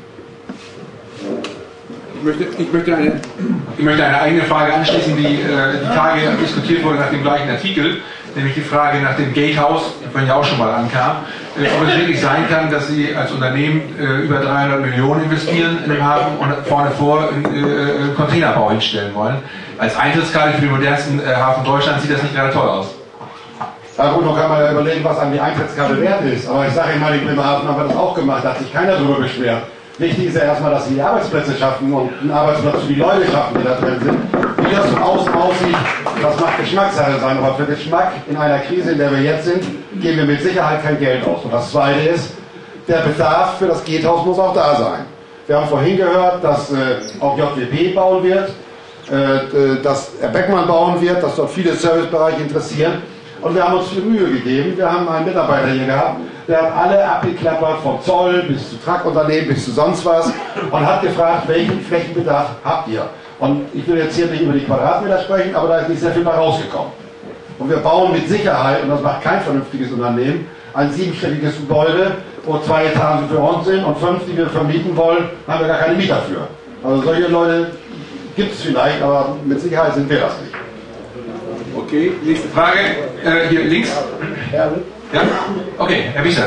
Ich möchte eine eigene Frage anschließen, die Tage diskutiert wurde nach dem gleichen Artikel, nämlich die Frage nach dem Gatehouse, die vorhin ja auch schon mal ankam, ob es wirklich sein kann, dass Sie als Unternehmen über 300 Millionen investieren in den Hafen und vorne vor einen Containerbau hinstellen wollen. Als Eintrittskarte für den modernsten Hafen Deutschlands sieht das nicht gerade toll aus. Ja gut, noch kann man ja überlegen, was an die Eintrittskarte wert ist. Aber ich sage Ihnen mal, in Bremerhaven haben wir das auch gemacht, da hat sich keiner darüber beschwert. Wichtig ist ja erstmal, dass sie die Arbeitsplätze schaffen und einen Arbeitsplatz für die Leute schaffen, die da drin sind. Wie das von außen aussieht, das mag Geschmackssache sein, aber für Geschmack in einer Krise, in der wir jetzt sind, geben wir mit Sicherheit kein Geld aus. Und das Zweite ist, der Bedarf für das Gatehouse muss auch da sein. Wir haben vorhin gehört, dass auch JWP bauen wird, dass Beckmann bauen wird, dass dort viele Servicebereiche interessieren. Und wir haben uns viel Mühe gegeben. Wir haben einen Mitarbeiter hier gehabt, der hat alle abgeklappert, vom Zoll bis zu Truckunternehmen bis zu sonst was und hat gefragt, welchen Flächenbedarf habt ihr? Und ich will jetzt hier nicht über die Quadratmeter sprechen, aber da ist nicht sehr viel mehr rausgekommen. Und wir bauen mit Sicherheit, und das macht kein vernünftiges Unternehmen, ein 7-stöckiges Gebäude, wo 2 Etagen für uns sind und 5, die wir vermieten wollen, haben wir gar keine Mieter für. Also solche Leute gibt es vielleicht, aber mit Sicherheit sind wir das nicht. Okay, nächste Frage. Hier links. Ja, okay, Herr Wiesner.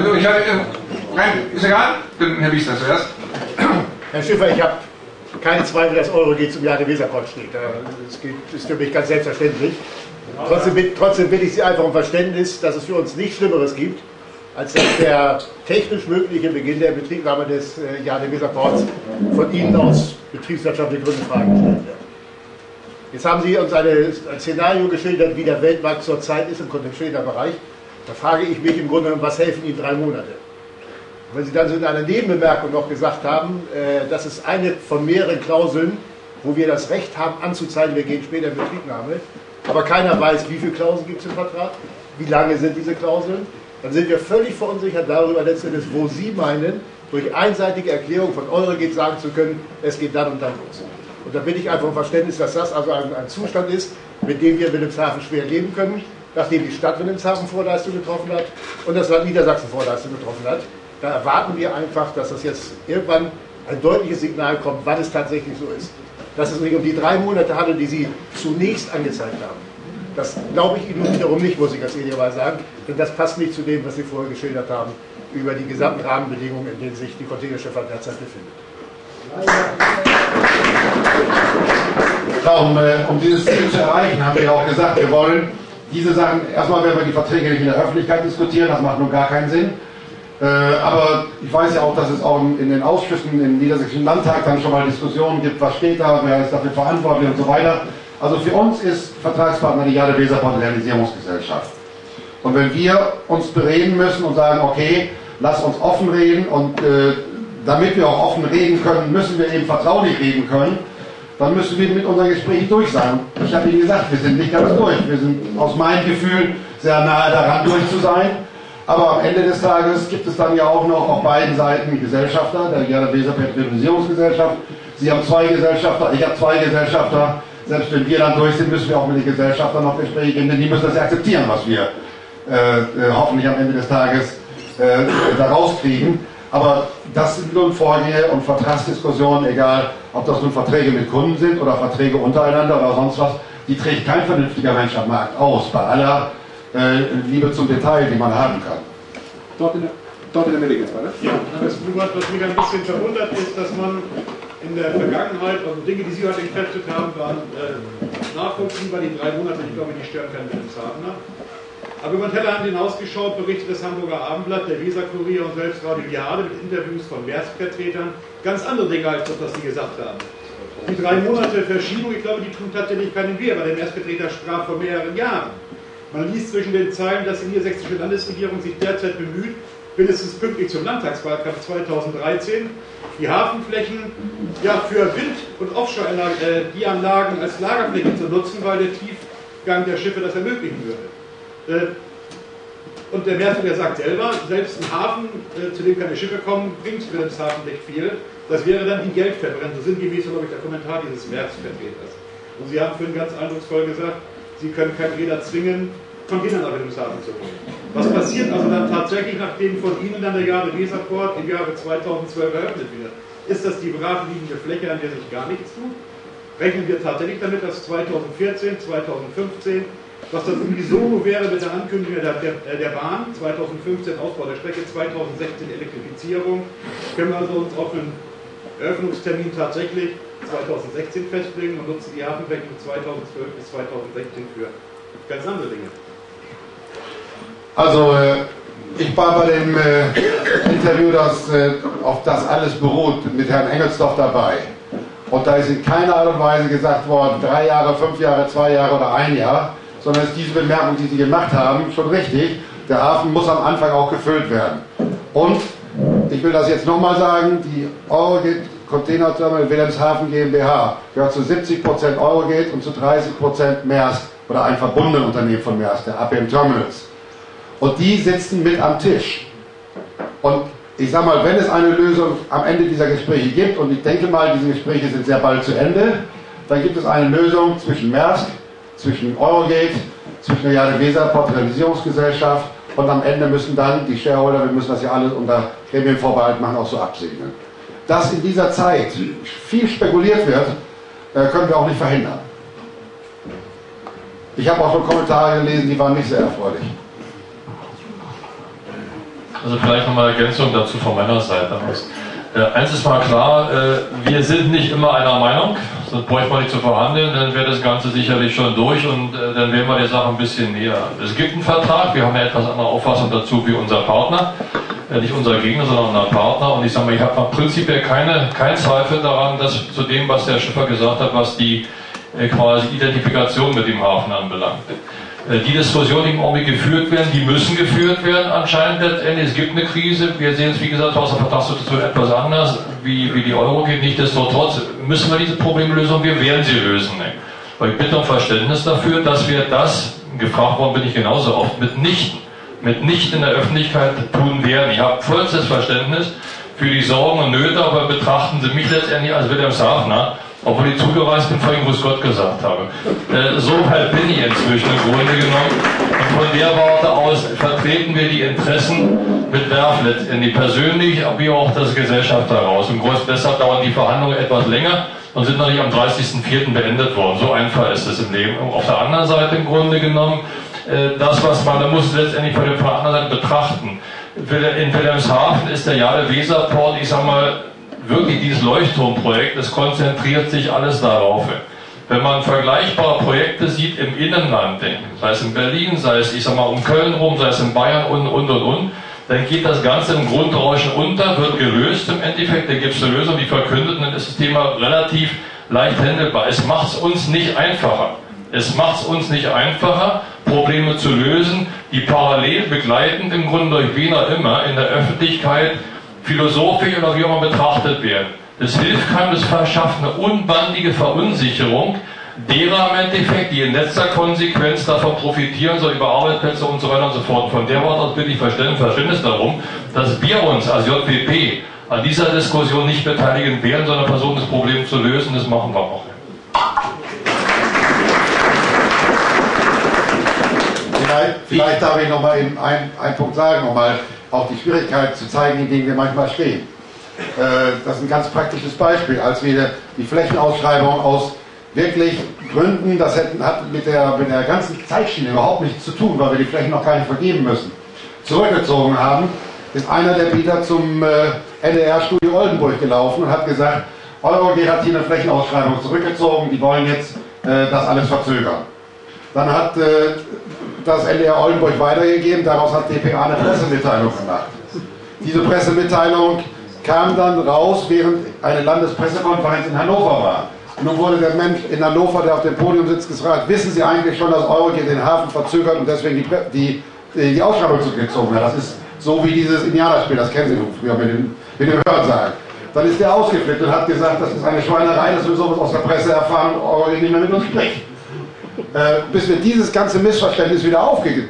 Ist egal? Dann Herr Wiesner zuerst. Herr Schiffer, ich habe keine Zweifel, dass Eurogeht zum Jade-Weser-Port steht. Das ist für mich ganz selbstverständlich. Trotzdem bitte ich Sie einfach um Verständnis, dass es für uns nichts Schlimmeres gibt, als dass der technisch mögliche Beginn der Betriebnahme des Jade-Weser-Ports von Ihnen aus betriebswirtschaftlichen Gründen Fragen gestellt wird. Jetzt haben Sie uns ein Szenario geschildert, wie der Weltmarkt zurzeit ist im Containerbereich. Da frage ich mich im Grunde, was helfen Ihnen 3 Monate? Und wenn Sie dann so in einer Nebenbemerkung noch gesagt haben, das ist eine von mehreren Klauseln, wo wir das Recht haben anzuzeigen, wir gehen später in Betriebnahme, aber keiner weiß, wie viele Klauseln gibt es im Vertrag, wie lange sind diese Klauseln, dann sind wir völlig verunsichert darüber letztendlich, wo Sie meinen, durch einseitige Erklärung von Eurogeht sagen zu können, es geht dann und dann los. Und da bitte ich einfach um Verständnis, dass das also ein Zustand ist, mit dem wir Wilhelmshaven schwer leben können, nachdem die Stadt Wilhelmshaven Vorleistung getroffen hat und das Land Niedersachsen Vorleistung getroffen hat. Da erwarten wir einfach, dass das jetzt irgendwann ein deutliches Signal kommt, wann es tatsächlich so ist. Dass es sich um die 3 Monate handelt, die Sie zunächst angezeigt haben. Das glaube ich Ihnen wiederum nicht, muss ich ganz ehrlicherweise sagen, denn das passt nicht zu dem, was Sie vorher geschildert haben, über die gesamten Rahmenbedingungen, in denen sich die Containerschifffahrt derzeit befindet. Um dieses Ziel zu erreichen, haben wir auch gesagt, wir wollen diese Sachen, erstmal werden wir die Verträge nicht in der Öffentlichkeit diskutieren, das macht nun gar keinen Sinn. Aber ich weiß ja auch, dass es auch in den Ausschüssen im Niedersächsischen Landtag dann schon mal Diskussionen gibt, was steht da, wer ist dafür verantwortlich und so weiter. Also für uns ist Vertragspartner die Jade-Weser-Port-Realisierungsgesellschaft. Und wenn wir uns bereden müssen und sagen, okay, lass uns offen reden und damit wir auch offen reden können, müssen wir eben vertraulich reden können, dann müssen wir mit unseren Gesprächen durch sein. Ich habe Ihnen gesagt, wir sind nicht ganz durch. Wir sind aus meinem Gefühl sehr nahe daran, durch zu sein. Aber am Ende des Tages gibt es dann ja auch noch auf beiden Seiten Gesellschafter, der Jade-Weser-Port-Realisierungsgesellschaft. Sie haben 2 Gesellschafter, ich habe 2 Gesellschafter. Selbst wenn wir dann durch sind, müssen wir auch mit den Gesellschaftern noch Gespräche gehen, denn die müssen das akzeptieren, was wir hoffentlich am Ende des Tages da rauskriegen. Aber das sind nun Vorgänge und Vertragsdiskussionen, egal ob das nun Verträge mit Kunden sind oder Verträge untereinander oder sonst was, die trägt kein vernünftiger Mensch am Markt aus, bei aller Liebe zum Detail, die man haben kann. Dort in der Mitte jetzt weiter. Ja, was mich ein bisschen verwundert ist, dass man in der Vergangenheit, also Dinge, die Sie heute entkräftet haben, waren nachvollziehbar, die 3 Monate, ich glaube, die stören keinen Wilhelmshavener. Aber über den Tellerrand hinausgeschaut berichtet das Hamburger Abendblatt, der Weser-Kurier und selbst Radio Jade mit Interviews von Werksvertretern ganz andere Dinge als das, was Sie gesagt haben. Die 3 Monate Verschiebung, ich glaube, die tun tatsächlich keinen weh, weil der Werksvertreter sprach vor mehreren Jahren. Man liest zwischen den Zeilen, dass die niedersächsische Landesregierung sich derzeit bemüht, mindestens pünktlich zum Landtagswahlkampf 2013, die Hafenflächen ja, für Wind- und Offshore-Anlagen als Lagerfläche zu nutzen, weil der Tiefgang der Schiffe das ermöglichen würde. Und der Meeresverkehr sagt selber, selbst ein Hafen, zu dem keine Schiffe kommen, bringt Wilhelmshaven nicht viel. Das wäre dann die Geldverbrennung, sinngemäß, glaube ich, der Kommentar dieses Meeresvertreters. Und Sie haben vorhin ganz eindrucksvoll gesagt, Sie können kein Räder zwingen, Container nach Wilhelmshaven zu holen. Was passiert also dann tatsächlich, nachdem von Ihnen dann der Jade-Weser-Port im Jahre 2012 eröffnet wird? Ist das die brach liegende Fläche, an der sich gar nichts tut? Rechnen wir tatsächlich damit, dass 2014, 2015, was das sowieso wäre mit der Ankündigung der Bahn, 2015 Ausbau der Strecke, 2016 Elektrifizierung, können wir also uns auf einen Eröffnungstermin tatsächlich 2016 festlegen und nutzen die Hafenflächen 2012 bis 2016 für ganz andere Dinge. Also ich war bei dem Interview, auf das alles beruht, mit Herrn Engelsdorf dabei. Und da ist in keiner Art und Weise gesagt worden, 3 Jahre, 5 Jahre, 2 Jahre oder 1 Jahr, sondern ist diese Bemerkung, die Sie gemacht haben, schon richtig. Der Hafen muss am Anfang auch gefüllt werden. Und ich will das jetzt nochmal sagen, die Eurogate Container Terminal Wilhelmshaven GmbH gehört zu 70% Eurogate und zu 30% Maersk oder ein verbundenes Unternehmen von Maersk, der APM Terminals. Und die sitzen mit am Tisch. Und ich sage mal, wenn es eine Lösung am Ende dieser Gespräche gibt, und ich denke mal, diese Gespräche sind sehr bald zu Ende, dann gibt es eine Lösung zwischen Maersk, zwischen Eurogate, zwischen der Jade-Weser-Port Realisierungsgesellschaft und am Ende müssen dann die Shareholder, wir müssen das ja alles unter Gremienvorbehalt machen, auch so absegnen. Dass in dieser Zeit viel spekuliert wird, können wir auch nicht verhindern. Ich habe auch schon Kommentare gelesen, die waren nicht sehr erfreulich. Also vielleicht nochmal Ergänzung dazu von meiner Seite aus. Eins ist mal klar, wir sind nicht immer einer Meinung, sonst bräuchte man nicht zu verhandeln, dann wäre das Ganze sicherlich schon durch und dann wären wir der Sache ein bisschen näher. Es gibt einen Vertrag, wir haben eine etwas andere Auffassung dazu wie unser Partner, nicht unser Gegner, sondern unser Partner, und ich sage mal, ich habe prinzipiell keinen Zweifel daran, dass zu dem, was der Schiffer gesagt hat, was die quasi Identifikation mit dem Hafen anbelangt. Die Diskussionen, die im Augenblick geführt werden, die müssen geführt werden anscheinend letztendlich. Es gibt eine Krise, wir sehen es wie gesagt aus der Vertragssituation etwas anders, wie die Euro geht. Nichtsdestotrotz müssen wir diese Probleme lösen und wir werden sie lösen. Aber ich bitte um Verständnis dafür, dass wir das, gefragt worden bin ich genauso oft, mitnichten in der Öffentlichkeit tun werden. Ich habe vollstes Verständnis für die Sorgen und Nöte, aber betrachten Sie mich letztendlich als Wilhelmshavener, obwohl ich zugereist bin, vorhin Grüß Gott gesagt habe. So weit bin ich inzwischen im Grunde genommen. Und von der Warte aus vertreten wir die Interessen mit Werf letztendlich persönlich, wie auch das Gesellschaft daraus. Und deshalb dauern die Verhandlungen etwas länger und sind noch nicht am 30.04. beendet worden. So einfach ist es im Leben. Und auf der anderen Seite im Grunde genommen, das, was man, da muss letztendlich von der anderen Seite betrachten. In Wilhelmshaven ist der Jade-Weser-Port, ich sag mal, wirklich dieses Leuchtturmprojekt, es konzentriert sich alles darauf. Wenn man vergleichbare Projekte sieht im Innenland, sei es in Berlin, sei es, ich sag mal, um Köln rum, sei es in Bayern und, dann geht das Ganze im Grundrauschen unter, wird gelöst im Endeffekt, da gibt es eine Lösung, die verkündet, und dann ist das Thema relativ leicht handelbar. Es macht es uns nicht einfacher. Es macht es uns nicht einfacher, Probleme zu lösen, die parallel begleitend im Grunde durch wen auch immer in der Öffentlichkeit philosophisch oder wie auch immer betrachtet werden. Das hilft keinem, das verschafft eine unbandige Verunsicherung derer im Endeffekt, die in letzter Konsequenz davon profitieren, so über Arbeitsplätze und so weiter und so fort. Von der Warte aus bitte ich Verständnis darum, dass wir uns als JPP an dieser Diskussion nicht beteiligen werden, sondern versuchen, das Problem zu lösen. Das machen wir auch. Vielleicht darf ich noch mal eben einen Punkt sagen, um mal auch die Schwierigkeit zu zeigen, in denen wir manchmal stehen. Das ist ein ganz praktisches Beispiel, als wir die Flächenausschreibung aus wirklich Gründen, das hat mit der ganzen Zeitschiene überhaupt nichts zu tun, weil wir die Flächen noch gar nicht vergeben müssen, zurückgezogen haben, ist einer der Bieter zum NDR-Studio Oldenburg gelaufen und hat gesagt, Eurogate hat hier eine Flächenausschreibung zurückgezogen, die wollen jetzt das alles verzögern. Dann hat das NDR Oldenburg weitergegeben, daraus hat dpa eine Pressemitteilung gemacht. Diese Pressemitteilung kam dann raus, während eine Landespressekonferenz in Hannover war. Und nun wurde der Mensch in Hannover, der auf dem Podium sitzt, gefragt, wissen Sie eigentlich schon, dass Eurogate den Hafen verzögert und deswegen die Ausschreibung zurückgezogen hat? Das ist so wie dieses Indianerspiel, das kennen Sie früher mit dem Hörsaal. Dann ist der ausgeflippt und hat gesagt, das ist eine Schweinerei, dass wir sowas aus der Presse erfahren und nicht mehr mit uns spricht. Bis wir dieses ganze Missverständnis wieder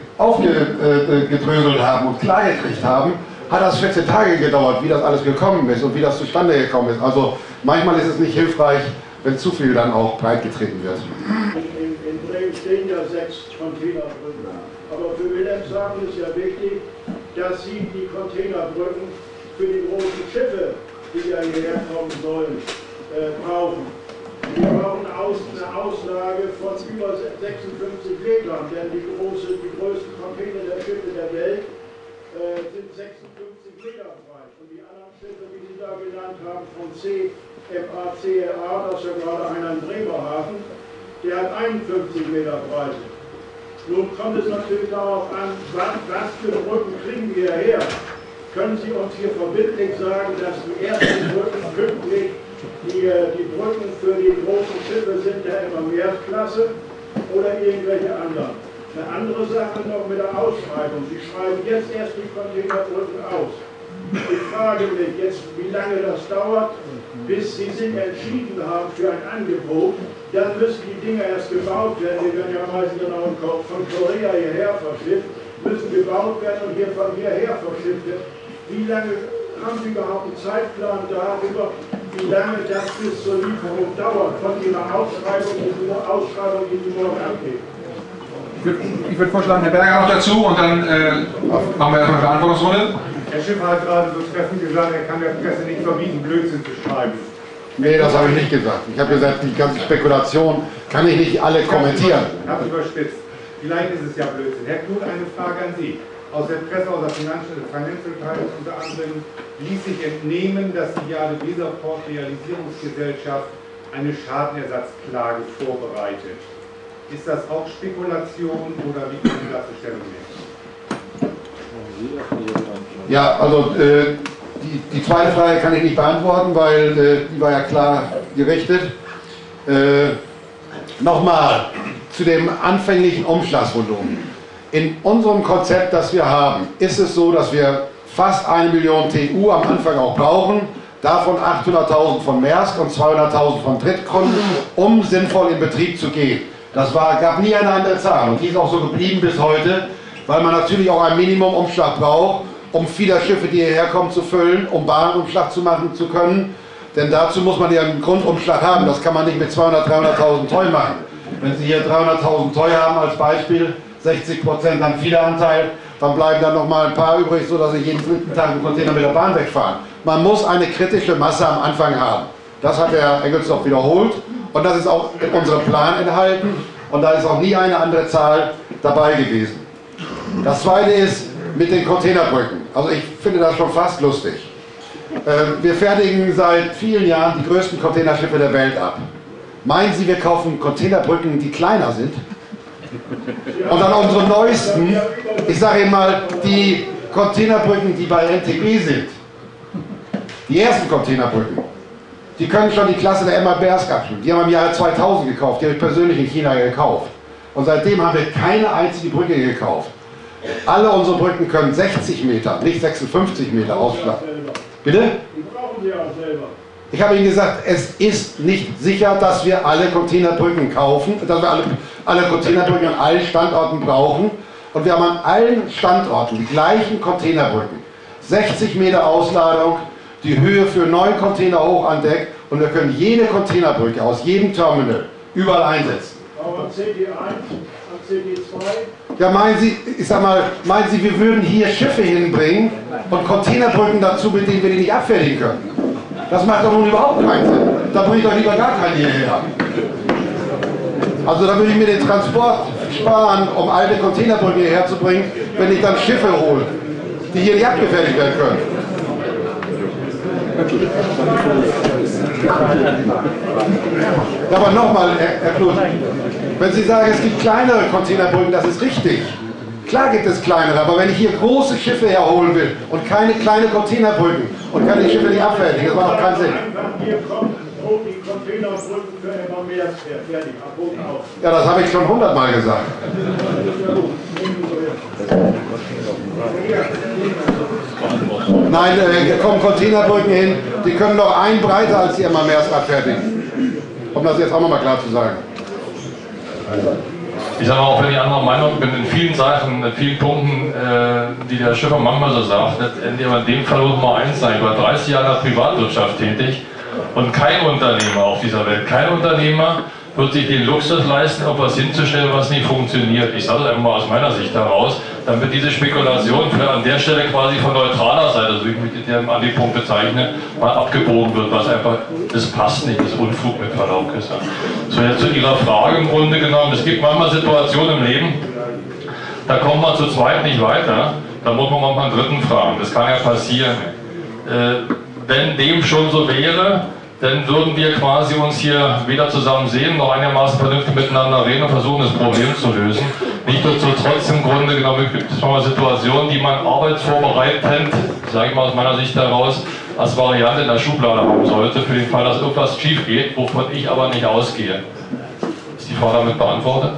aufgedröselt haben und klargekriegt haben, hat das 14 Tage gedauert, wie das alles gekommen ist und wie das zustande gekommen ist. Also manchmal ist es nicht hilfreich, wenn zu viel dann auch breitgetreten wird. In Bremen stehen ja 6 Containerbrücken. Aber für Wilhelmshaven ist ja wichtig, dass Sie die Containerbrücken für die großen Schiffe, die ja hierher kommen sollen, brauchen. Wir brauchen eine Auslage von über 56 Metern, denn die größten Container der Schiffe der Welt sind 56 Meter breit. Und die anderen Schiffe, die Sie da genannt haben, von CMA, CRA, das ist ja gerade einer in Bremerhaven, der hat 51 Meter Breite. Nun kommt es natürlich darauf an, was für Brücken kriegen wir her. Können Sie uns hier verbindlich sagen, dass die ersten Brücken pünktlich die Brücken für die großen Schiffe sind ja immer Mehrklasse oder irgendwelche anderen? Eine andere Sache noch mit der Ausschreibung. Sie schreiben jetzt erst die Containerbrücken aus. Ich frage mich jetzt, wie lange das dauert, bis Sie sich entschieden haben für ein Angebot. Dann müssen die Dinger erst gebaut werden. Die werden ja meistens genau von Korea hierher verschifft, müssen gebaut werden und hier von hierher verschifft werden. Wie lange haben Sie überhaupt einen Zeitplan darüber, wie lange das bis zur Lieferung dauert von Ihrer Ausschreibung, die Sie morgen abgeben? Ich würde vorschlagen, Herr Berger noch dazu und dann machen wir erstmal eine Beantwortungsrunde. Herr Schiffer hat gerade so treffend gesagt, er kann der Presse nicht verbieten, Blödsinn zu schreiben. Nee, das habe ich nicht gesagt. Ich habe gesagt, die ganze Spekulation kann ich nicht alle kommentieren. Ich habe überspitzt. Vielleicht ist es ja Blödsinn. Herr Knut, eine Frage an Sie. Aus der Presse, aus der Financial Times unter anderem, ließ sich entnehmen, dass die Jade Weserport Realisierungsgesellschaft eine Schadenersatzklage vorbereitet. Ist das auch Spekulation oder wie können Sie dazu Stellung nehmen? Ja, also die zweite Frage kann ich nicht beantworten, weil die war ja klar gerichtet. Nochmal zu dem anfänglichen Umschlagsvolumen. In unserem Konzept, das wir haben, ist es so, dass wir fast 1 Million TU am Anfang auch brauchen, davon 800.000 von Maersk und 200.000 von Drittkunden, um sinnvoll in Betrieb zu gehen. Das gab nie eine andere Zahl und die ist auch so geblieben bis heute, weil man natürlich auch ein Minimumumschlag braucht, um viele Schiffe, die hierher kommen, zu füllen, um Bahnumschlag zu machen zu können. Denn dazu muss man ja einen Grundumschlag haben, das kann man nicht mit 200.000, 300.000 Toy machen. Wenn Sie hier 300.000 Toy haben als Beispiel, 60% an Fiederanteil, dann bleiben dann noch mal ein paar übrig, sodass Sie jeden dritten Tag einen Container mit der Bahn wegfahren. Man muss eine kritische Masse am Anfang haben. Das hat Herr Engelsdorf wiederholt und das ist auch in unserem Plan enthalten und da ist auch nie eine andere Zahl dabei gewesen. Das zweite ist mit den Containerbrücken. Also ich finde das schon fast lustig. Wir fertigen seit vielen Jahren die größten Containerschiffe der Welt ab. Meinen Sie, wir kaufen Containerbrücken, die kleiner sind? Und dann unsere neuesten, ich sage Ihnen mal, die Containerbrücken, die bei NTB sind, die ersten Containerbrücken, die können schon die Klasse der MA Maersk abschließen. Die haben im Jahre 2000 gekauft, die habe ich persönlich in China gekauft. Und seitdem haben wir keine einzige Brücke gekauft. Alle unsere Brücken können 60 Meter, nicht 56 Meter ausschlagen. Bitte? Die brauchen Sie auch selber. Ich habe Ihnen gesagt, es ist nicht sicher, dass wir alle Containerbrücken kaufen, dass wir alle Containerbrücken an allen Standorten brauchen. Und wir haben an allen Standorten die gleichen Containerbrücken. 60 Meter Ausladung, die Höhe für 9 Container hoch an Deck und wir können jede Containerbrücke aus jedem Terminal überall einsetzen. Aber an CD1, an CD2? Ja, meinen Sie, ich sag mal, meinen Sie, wir würden hier Schiffe hinbringen und Containerbrücken dazu, mit denen wir die nicht abfertigen können? Das macht doch nun überhaupt keinen Sinn. Da bringe ich doch lieber gar keinen hierher. Also da würde ich mir den Transport sparen, um alte Containerbrücken hierher zu bringen, wenn ich dann Schiffe hole, die hier nicht abgefertigt werden können. Ja, aber nochmal, Herr Knut, wenn Sie sagen, es gibt kleinere Containerbrücken, das ist richtig. Klar gibt es kleinere, aber wenn ich hier große Schiffe herholen will und keine kleinen Containerbrücken und kann die Schiffe nicht abfertigen, das macht doch keinen Sinn. Hier kommt die Containerbrücken für immer mehr fertig, abholen auf. Ja, das habe ich schon 100-mal gesagt. beantworten. Nein, hier kommen Containerbrücken hin, die können noch ein breiter als die Emma-Meersrad fertigen. Um das jetzt auch nochmal klar zu sagen. Ich sage mal, auch wenn ich anderer Meinung bin, in vielen Sachen, in vielen Punkten, die der Schiffer manchmal so sagt, letztendlich aber in dem Fall muss man eins sein. Ich war 30 Jahre in der Privatwirtschaft tätig und kein Unternehmer auf dieser Welt, kein Unternehmer wird sich den Luxus leisten, etwas hinzustellen, was nicht funktioniert. Ich sage das einfach mal aus meiner Sicht heraus, damit diese Spekulation an der Stelle quasi von neutraler Seite, so wie ich mit dem an die Punkt bezeichne, mal abgebogen wird, was einfach, das passt nicht, das ist Unfug mit Verlaub gesagt. So, jetzt zu Ihrer Frage im Grunde genommen, es gibt manchmal Situationen im Leben, da kommt man zu zweit nicht weiter, da muss man manchmal einen Dritten fragen, das kann ja passieren. Wenn dem schon so wäre, dann würden wir quasi uns hier weder zusammen sehen, noch einigermaßen vernünftig miteinander reden und versuchen, das Problem zu lösen. Nichtsdestotrotz im Grunde genommen gibt es mal Situationen, die man arbeitsvorbereitend, sage ich mal aus meiner Sicht heraus, als Variante in der Schublade haben sollte, für den Fall, dass irgendwas schief geht, wovon ich aber nicht ausgehe. Ist die Frage damit beantwortet?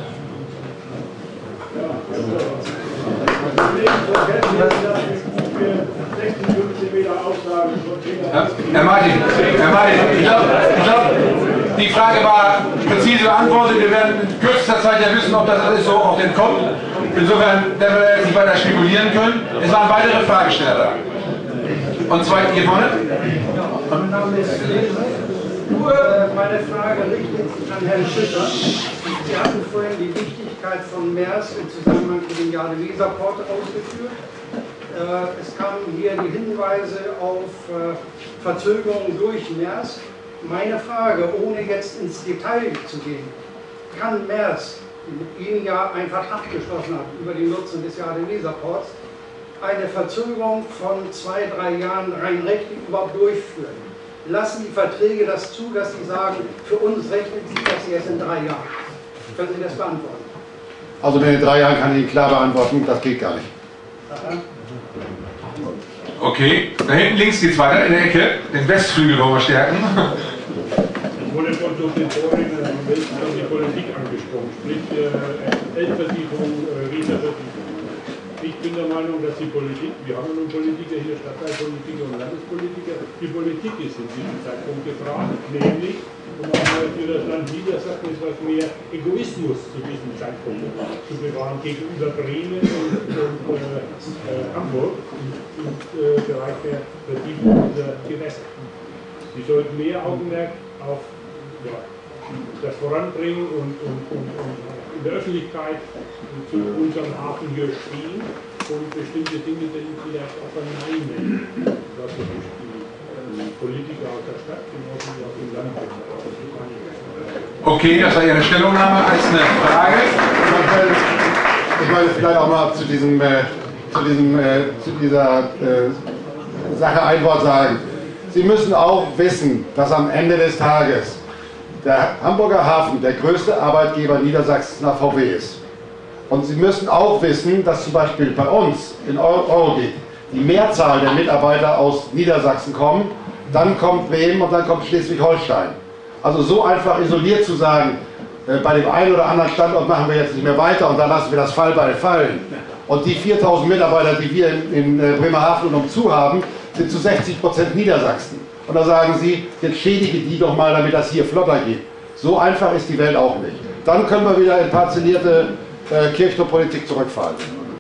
Herr Martin, ich glaube, die Frage war präzise beantwortet. Wir werden in kürzester Zeit ja wissen, ob das alles so auf den kommt. Insofern werden wir jetzt nicht weiter spekulieren können. Es waren weitere Fragesteller da. Und zwar hier vorne. Mein Name ist meine Frage richtet sich an Herrn Schiffer. Sie hatten vorhin die Wichtigkeit von Maersk im Zusammenhang mit dem Jade-Weser-Port ausgeführt. Es kamen hier die Hinweise auf Verzögerungen durch Maersk. Meine Frage, ohne jetzt ins Detail zu gehen, kann Maersk, die mit Ihnen ja einen Vertrag geschlossen hat über die Nutzung des Jade-Weser-Ports, eine Verzögerung von 2-3 Jahren rein rechtlich überhaupt durchführen? Lassen die Verträge das zu, dass Sie sagen, für uns rechnet sich das erst in 3 Jahren? Können Sie das beantworten? Also in 3 Jahren kann ich Ihnen klar beantworten, das geht gar nicht. Okay, da hinten links geht es weiter in der Ecke. Den Westflügel wollen wir stärken. Ich wurde schon durch den Vorredner die Politik angesprochen, sprich Geldversicherung, Weserversicherung. Ich bin der Meinung, dass die Politik, wir haben nun Politiker hier, Stadtteilpolitiker und Landespolitiker, die Politik ist in diesem Zeitpunkt gefragt, nämlich, um einmal für das Land Niedersachsen etwas mehr Egoismus zu diesem Zeitpunkt zu bewahren gegenüber Bremen und Hamburg im Bereich der Verdienung dieser Gewässer. Sie sollten mehr Augenmerk auf das Voranbringen und in der Öffentlichkeit zu unserem Hafen hier stehen und bestimmte Dinge vielleicht auch verneinen. Das ist die Politiker aus der Stadt, genauso wie aus dem Land. Okay, das war Ihre Stellungnahme als eine Frage. Ich wollte vielleicht auch mal zu dieser Sache ein Wort sagen. Sie müssen auch wissen, dass am Ende des Tages der Hamburger Hafen der größte Arbeitgeber Niedersachsens nach VW ist. Und Sie müssen auch wissen, dass zum Beispiel bei uns in Eurogate die Mehrzahl der Mitarbeiter aus Niedersachsen kommen, dann kommt Bremen und dann kommt Schleswig-Holstein. Also so einfach isoliert zu sagen, bei dem einen oder anderen Standort machen wir jetzt nicht mehr weiter und dann lassen wir das Fallbeil fallen. Und die 4000 Mitarbeiter, die wir in Bremerhaven und umzu haben, sind zu 60% Niedersachsen. Und da sagen Sie, jetzt schädige die doch mal, damit das hier flotter geht. So einfach ist die Welt auch nicht. Dann können wir wieder in parzellierte Kirchturmpolitik zurückfallen.